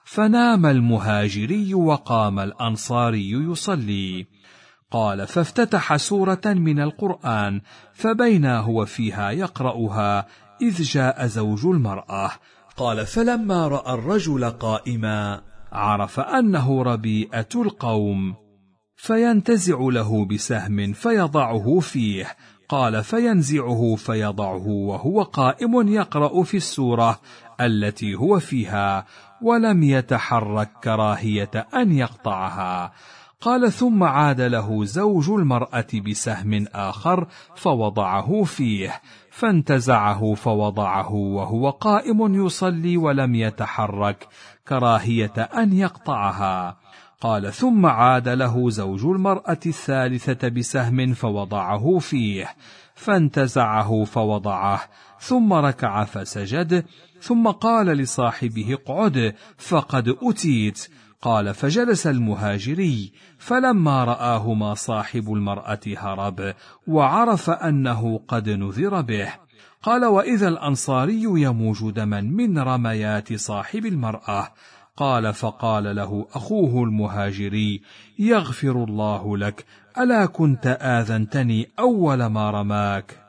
فنام المهاجري وقام الأنصاري يصلي. قال: فافتتح سورة من القرآن، فبينا هو فيها يقرأها إذ جاء زوج المرأة. قال: فلما رأى الرجل قائما عرف أنه ربيئة القوم، فينتزع له بسهم فيضعه فيه. قال: فينزعه فيضعه وهو قائم يقرأ في السورة التي هو فيها، ولم يتحرك كراهية أن يقطعها. قال: ثم عاد له زوج المرأة بسهم آخر فوضعه فيه، فانتزعه فوضعه وهو قائم يصلي ولم يتحرك كراهية أن يقطعها. قال: ثم عاد له زوج المرأة الثالثة بسهم فوضعه فيه، فانتزعه فوضعه، ثم ركع فسجد، ثم قال لصاحبه: اقعد فقد أتيت. قال: فجلس المهاجري، فلما رآهما صاحب المرأة هرب، وعرف أنه قد نذر به. قال: وإذا الأنصاري يموج دما من رميات صاحب المرأة. قال: فقال له أخوه المهاجري: يغفر الله لك، ألا كنت آذنتني أول ما رماك؟